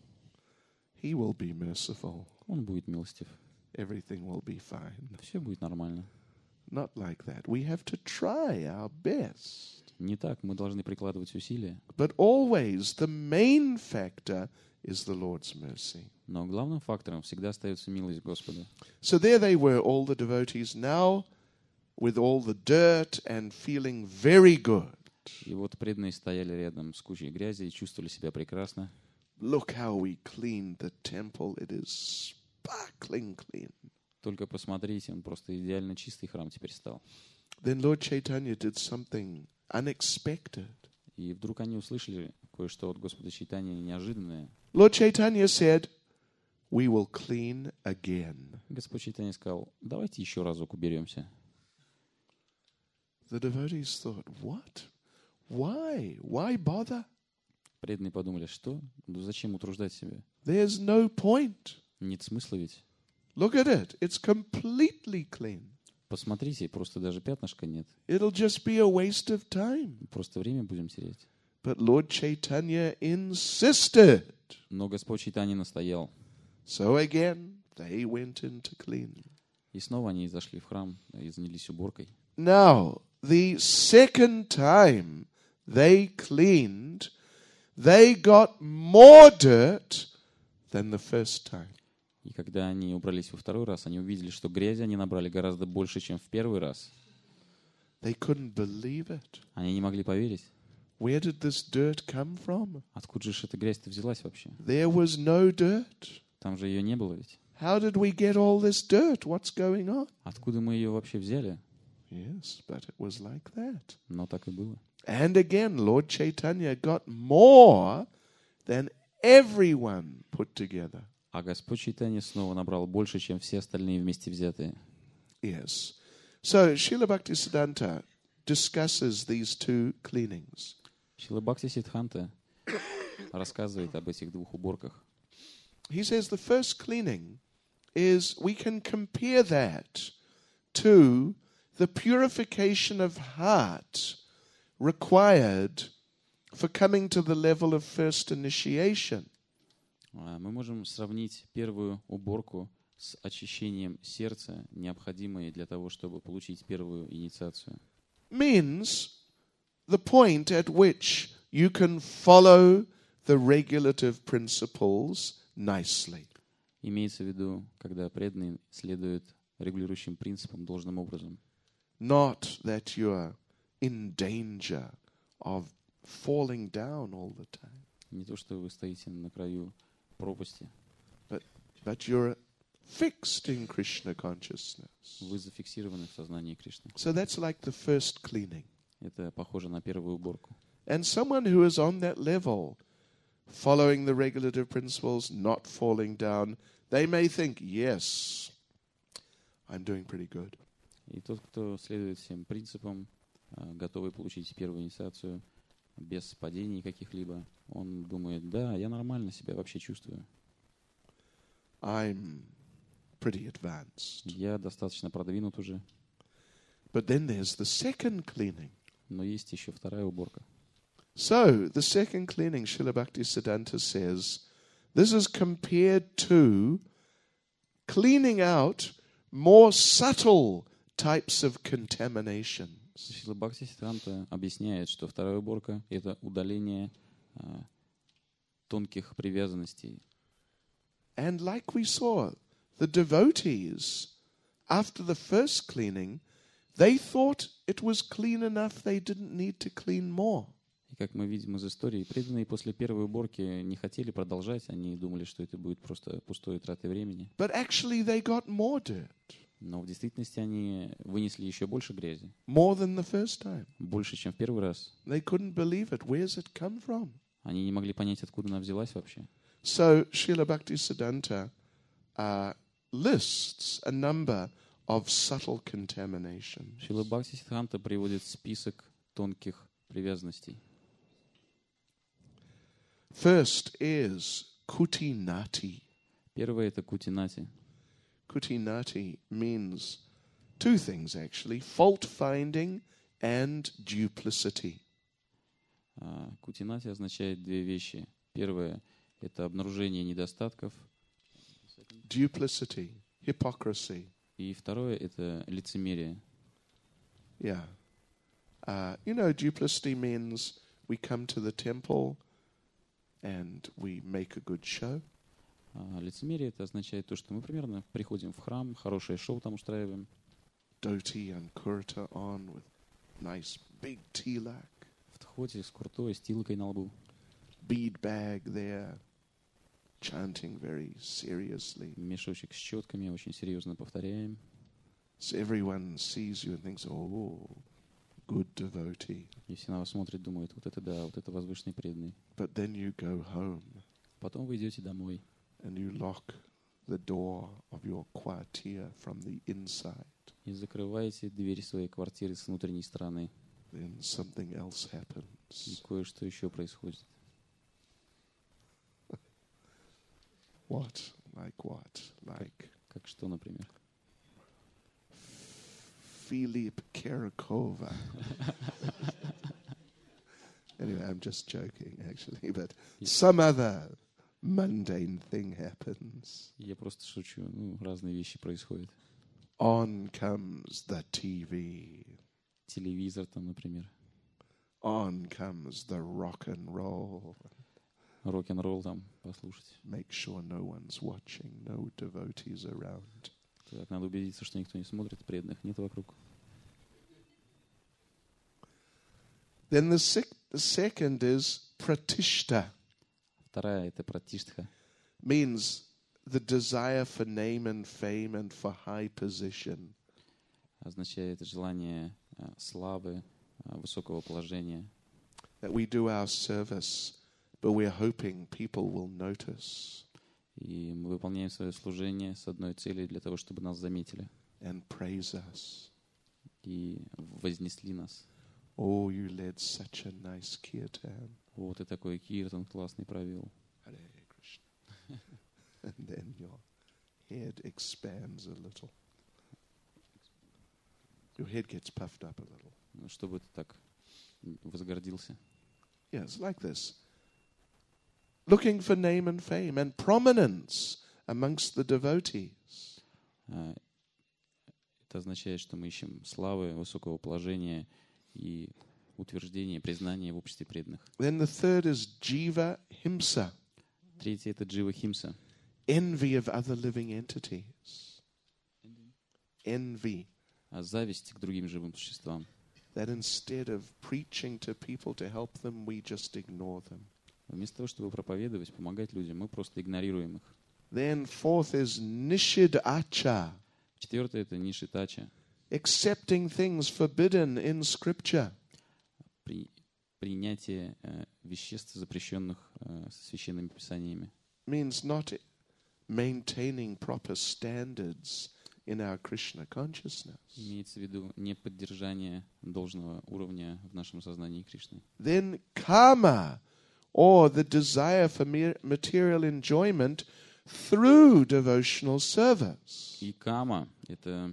He will be merciful. Он будет милостив. Everything will be fine. Все будет нормально. Not like that. We have to try our best. Не так, мы должны прикладывать усилия. But always the main factor is the Lord's mercy. Но главным фактором всегда остается милость Господа. So there they were, all the devotees, now with all the dirt and feeling very good. И вот преданные стояли рядом с кучей грязи и чувствовали себя прекрасно. Look how we cleaned the temple. It is sparkling clean. Только посмотрите, он просто идеально чистый храм теперь стал. Then Lord Chaitanya did something unexpected. И вдруг они услышали кое-что от Господа Чайтаньи неожиданное. Lord Chaitanya said, we will clean again. Господь Чайтанья сказал, давайте еще разок уберемся. The devotees thought, what? Why? Why bother? Преданные подумали, что? Ну зачем утруждать себя? There's no point. Нет смысла ведь. Look at it. It's completely clean. Посмотрите, просто даже пятнышка нет. It'll just be a waste of time. Просто время будем терять. But Lord Chaitanya insisted. Но Господь Чайтанья настоял. So again, they went in to clean. И снова они зашли в храм и занялись уборкой. Now, the second time they cleaned, they got more dirt than the first time. И когда они убрались во второй раз, они увидели, что грязи они набрали гораздо больше, чем в первый раз. They couldn't believe it. Они не могли поверить. Where did this dirt come from? Откуда же эта грязь-то взялась вообще? There was no dirt. Там же ее не было ведь. How did we get all this dirt? What's going on? Откуда мы ее вообще взяли? Yes, but it was like that. Но так и было. And again, Lord Chaitanya got more than everyone put together. А Господь Чайтанья снова набрал больше, чем все остальные вместе взятые. Yes. So, Srila Bhaktisiddhanta discusses these two cleanings. Шрила Бхактисиддханта рассказывает об этих двух уборках. He says the first cleaning is we can compare that to the purification of heart required for coming to the level of first initiation. Мы можем сравнить первую уборку с очищением сердца, необходимые для того, чтобы получить первую инициацию. Means the point at which you can follow the regulative principles nicely. Имеется в виду, когда преданный следует регулирующим принципам должным образом. Not that you're in danger of falling down all the time, Не то, что вы стоите на краю пропасти, but you're fixed in Krishna consciousness. вы зафиксированы в сознании Кришны. So that's like the first cleaning. Это похоже на первую уборку. And someone who is on that level, following the regulative principles, not falling down, they may think, yes, I'm doing pretty good. И тот, кто следует всем принципам, готовый получить первую инициацию без падений каких-либо, он думает, да, я нормально себя вообще чувствую. I'm pretty advanced. Я достаточно продвинут уже. But then there's the second cleaning. Но есть еще вторая уборка. So, the second cleaning, Srila Bhaktisiddhanta says, this is compared to cleaning out more subtle types of contaminations. Шрила Бхактисиддханта объясняет, что вторая уборка — это удаление тонких привязанностей. And like we saw, the devotees, after the first cleaning, they thought it was clean enough, they didn't need to clean more. И как мы видим из истории, преданные после первой уборки не хотели продолжать, они думали, что это будет просто пустой тратой времени. But actually they got more dirt, Но в действительности они вынесли еще больше грязи, more than the first time. больше, чем в первый раз. They couldn't believe it. Where's it come from? Они не могли понять, откуда она взялась вообще. So Srila Bhaktisiddhanta lists a number of subtle contaminations. Шрила Бхактисиддханта приводит список тонких привязанностей. First is kutinati. Первое — это кутинати. Kutinati means two things actually, fault finding and duplicity. Кутинати означает две вещи. Первое — это обнаружение недостатков. Duplicity, hypocrisy. И второе — это лицемерие. Yeah. Duplicity means we come to the temple and we make a good show. Лицемерие — это означает то, что мы примерно приходим в храм, хорошее шоу там устраиваем. Dhoti and kurta on with nice big tilak. В тхоте с куртой, с тилкой на лбу. Bead bag there, chanting very seriously. Мешочек с четками, очень серьезно повторяем. So everyone sees you and thinks, oh, good devotee. И все на вас смотрят, думают, вот это да, вот это возвышенный преданный. But then you go home Потом вы идете домой and you lock the door of your kwartier from the inside. и закрываете дверь своей квартиры с внутренней стороны. Then something else И happens. кое-что еще происходит. What? Like what? Like Как что, например? Philip Kirkova. Anyway, I'm just joking, actually. But some other mundane thing happens. Я просто шучу. Разные вещи происходят. On comes the TV. Телевизор там, например. On comes the rock and roll. Рок-н-ролл там послушать. Make sure no one's watching, no devotees around. Так, надо убедиться, что никто не смотрит, преданных нет вокруг. Then the second is pratishta. Вторая — это пратиштха. Means the desire for name and fame and for high position. Означает желание славы, высокого положения. That we do our service, but we're hoping people will notice И мы выполняем свое служение с одной целью для того, чтобы нас заметили and praise us. и вознесли нас. Oh, you led such a nice kirtan. Вот и такой киртан классный провел. Hare Krishna. And then your head expands a little. Your head gets puffed up a little. Чтобы ты так возгордился. Yeah, it's like this. Looking for name and fame and prominence amongst the devotees. Это означает, что мы ищем славы, высокого положения и утверждения, признания в обществе преданных. Then the third is jiva himsa, Третье — это джива химса. envy of other living entities. Envy. Зависть к другим живым существам. That instead of preaching to people to help them, we just ignore them. Вместо того, чтобы проповедовать, помогать людям, мы просто игнорируем их. Then fourth is nishidacha, Четвертое — это нишитача. accepting things forbidden in Scripture. Принятие веществ, запрещенных священными писаниями. Means not maintaining proper standards in our Krishna consciousness. Имеется в виду не поддержание должного уровня в нашем сознании Кришны. Then kama, or the desire for material enjoyment through devotional service. И кама — это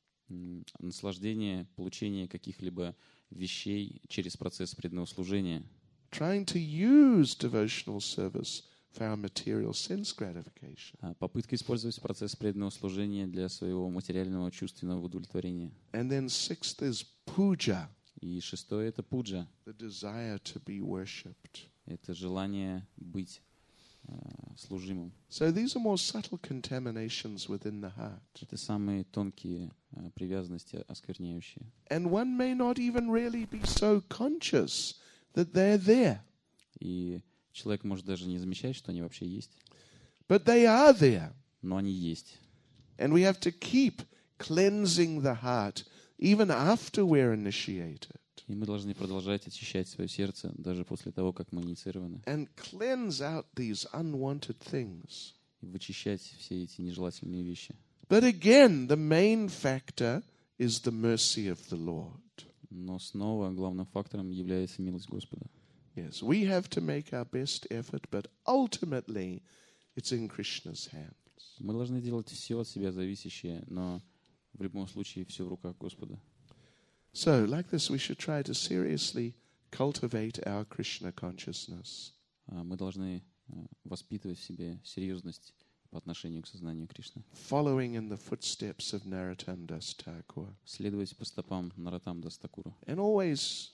наслаждение, получение каких-либо вещей через процесс преданного служения. Trying to use devotional service for our material sense gratification. Попытка использовать процесс преданного служения для своего материального чувственного удовлетворения. And then sixth is puja, И шестое — это пуджа. the desire to be worshipped. Это желание быть служимым. So these are more subtle contaminations within the heart. Это самые тонкие привязанности, оскверняющие. And one may not even really be so conscious that they're there. И человек может даже не замечать, что они вообще есть. But they are there. Но они есть. And we have to keep cleansing the heart even after we're initiated. И мы должны продолжать очищать свое сердце даже после того, как мы инициированы. And cleanse out these unwanted things. И вычищать все эти нежелательные вещи. But again, the main factor is the mercy of the Lord. Но снова главным фактором является милость Господа. Yes, we have to make our best effort, but ultimately it's in Krishna's hands. Мы должны делать все от себя зависящее, но в любом случае все в руках Господа. So, like this, we should try to seriously cultivate our Krishna consciousness. Мы должны воспитывать в себе серьезность по отношению к сознанию Кришны. Following in the footsteps of Narottam Das Thakur. Следовать по стопам Нароттам Дас Такура. And always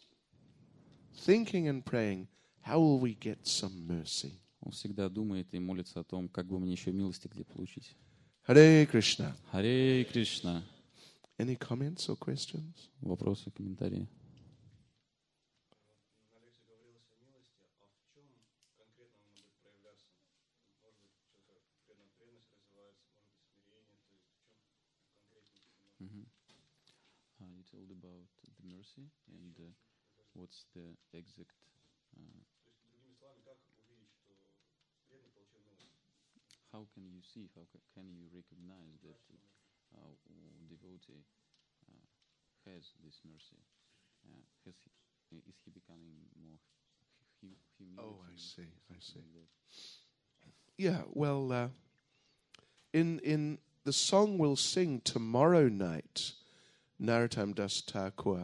thinking and praying, how will we get some mercy? Он всегда думает и молится о том, как бы мне еще милости где получить. Hare Krishna. Харе Кришна. Any comments or questions? Вопросы, комментарии? You told about the mercy and what's the exact how can you see, how can you recognize that devotee has this mercy? Is he becoming more humility? Oh, I see. Yeah, well, in the song we'll sing tomorrow night, Narottam Das Thakur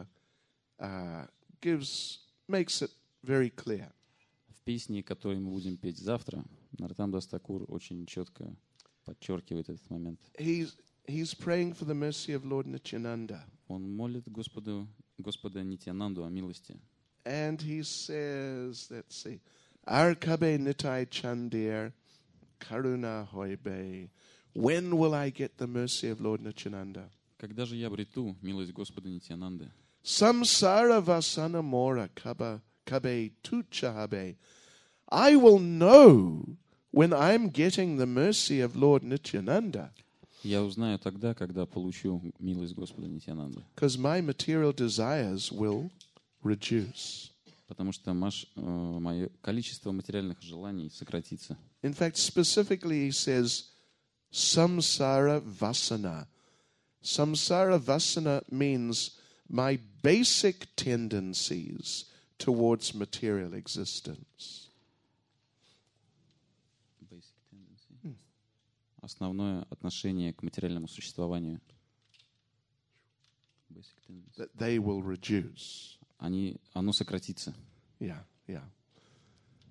makes it very clear. В песне, которую мы будем петь завтра, Нароттам Дас Такур очень четко подчеркивает этот момент. He's praying for the mercy of Lord Nityananda. Он молит Господа Нитьянанду о милости. And he says, let's see, Arkabe Nitai Chandir Karuna Hoibe. When will I get the mercy of Lord Nityananda? Когда же я обрету милость Господа Нитьянанды? Samsara vasana mora kabe tuchahabe. I will know when I'm getting the mercy of Lord Nityananda. Я узнаю тогда, когда получу милость Господа Нитьянанды. Because my material desires will reduce. Потому что мое количество материальных желаний сократится. In fact, specifically he says, samsara vasana. Samsara vasana means my basic tendencies towards material existence. Basic tendency. Основное отношение к материальному существованию. Basic tendency. That they will reduce. Оно сократится. Yeah.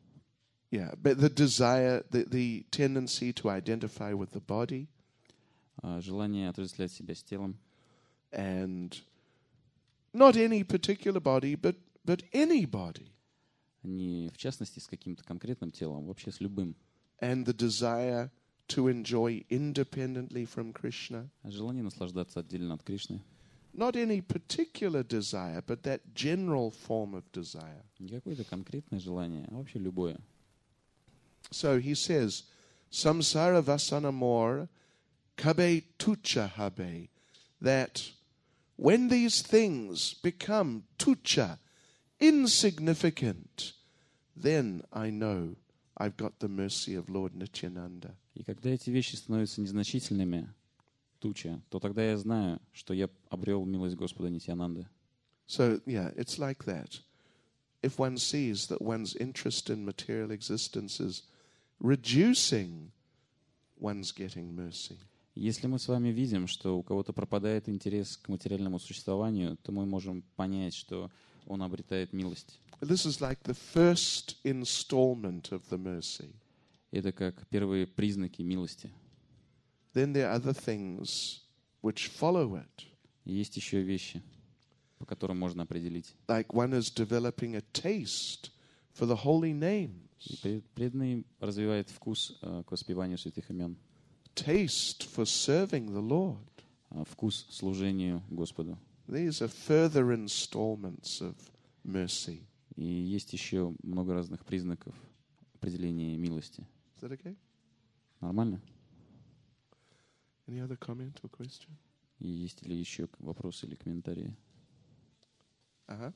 But the desire, the tendency to identify with the body. желание отождествлять себя с телом. And not any particular body, but any body. Не в частности с каким-то конкретным телом, вообще с любым. And the desire to enjoy independently from Krishna. Желание наслаждаться отдельно от Кришны. Not any particular desire, but that general form of desire. Не какое-то конкретное желание, а вообще любое. So he says, samsara vasana more kabe tucha habe, that when these things become tucha, insignificant, then I know I've got the mercy of Lord Nityananda. И когда эти вещи становятся незначительными, туча, то тогда я знаю, что я обрел милость Господа Нитьянанды. So, yeah, it's like that. If one sees that one's interest in material existence is reducing, one's getting mercy. Если мы с вами видим, что у кого-то пропадает интерес к материальному существованию, то мы можем понять, что он обретает милость. This is like the first installment of the mercy. Это как первые признаки милости. Then there are other things which follow it. И есть еще вещи, по которым можно определить. Like one is developing a taste for the holy names. И преданный развивает вкус к воспеванию святых имен, Taste for serving the Lord. вкус служению Господу. These are further installments of mercy. И есть еще много разных признаков определения милости. Is that okay? Нормально? Any other comment or question? И есть ли еще вопросы или комментарии? Uh-huh.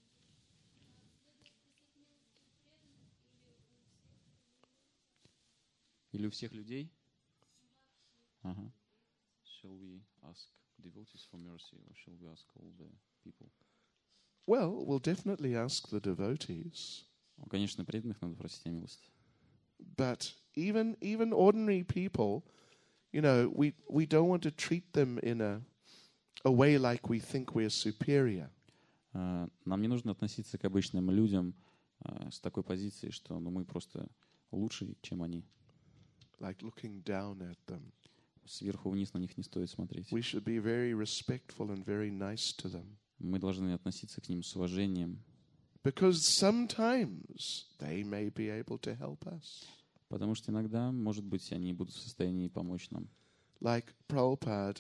Или у всех людей? Ага. Shall we ask devotees for mercy, or shall we ask all the people? Well, we'll definitely ask the devotees. Ну, конечно, преданных надо просить о милости. But even ordinary people, you know, we don't want to treat them in a way like we think we're superior. Нам не нужно относиться к обычным людям с такой позицией, что мы просто лучше, чем они. Like looking down at them. Сверху вниз на них не стоит смотреть. We should be very respectful and very nice to them. Мы должны относиться к ним с уважением. Because sometimes they may be able to help us. Потому что иногда, может быть, они будут в состоянии помочь нам. Like Prabhupada,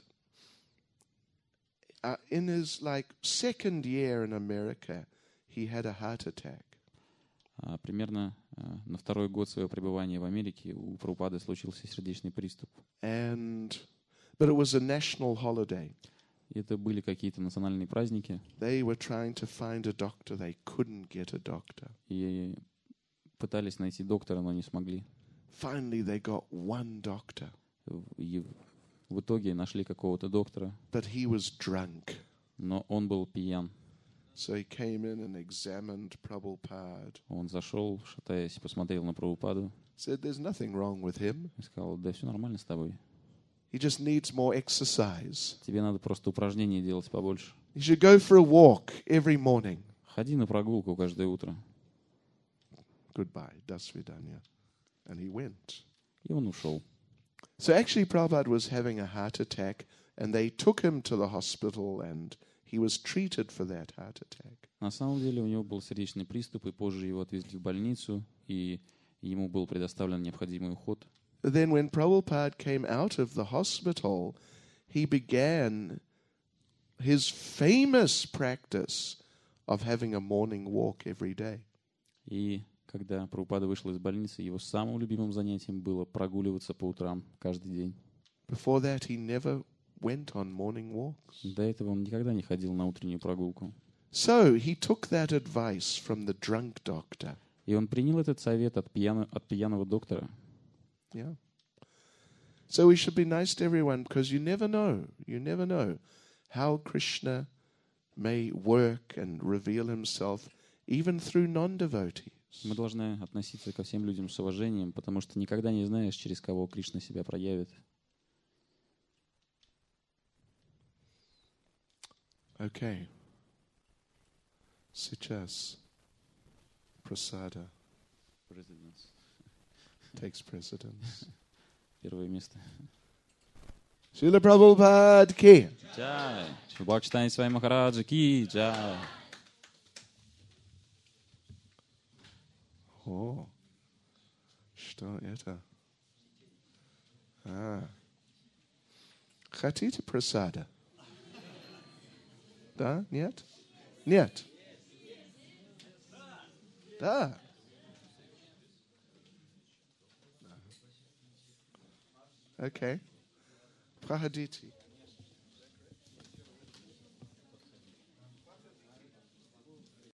in his second year in America, he had a heart attack. Примерно на второй год своего пребывания в Америке у Прабхупады случился сердечный приступ. But it was a national holiday. Это были какие-то национальные праздники. They were trying to find a doctor. They couldn't get a doctor. И пытались найти доктора, но не смогли. Finally, they got one doctor. И в итоге нашли какого-то доктора. But he was drunk. Но он был пьян. So he came in and examined Prabhupada. Он зашел, шатаясь, посмотрел на Прабхупаду. Said, "There's nothing wrong with him. И сказал: да все нормально с тобой. He just needs more exercise. Тебе надо просто упражнений делать побольше. You should go for a walk every morning." Ходи на прогулку каждое утро. Goodbye, das vidanya. And he went. И он ушел. So actually Prabhupada was having a heart attack, and they took him to the hospital, and he was treated for that heart attack. На самом деле у него был сердечный приступ, и позже его отвезли в больницу, и ему был предоставлен необходимый уход. Then when Prabhupada came out of the hospital, he began his famous practice of having a morning walk every day. И когда Прабхупада вышел из больницы, его самым любимым занятием было прогуливаться по утрам каждый день. Before that, he never went on morning walks. До этого он никогда не ходил на утреннюю прогулку. So he took that advice from the drunk doctor. И он принял этот совет от пьяного доктора. Yeah. So we should be nice to everyone, because you never know how Krishna may work and reveal himself even through non-devotees. Мы должны относиться ко всем людям с уважением, потому что никогда не знаешь, через кого Кришна себя проявит. Okay. Сейчас prasada takes precedence. Первое место. Srila Prabhupada ki. Джай. Бхактивинода Свами Махараджа ки джай. О, что это? Хотите прасада? Да? Нет? Нет. Да. Окей. Проходите.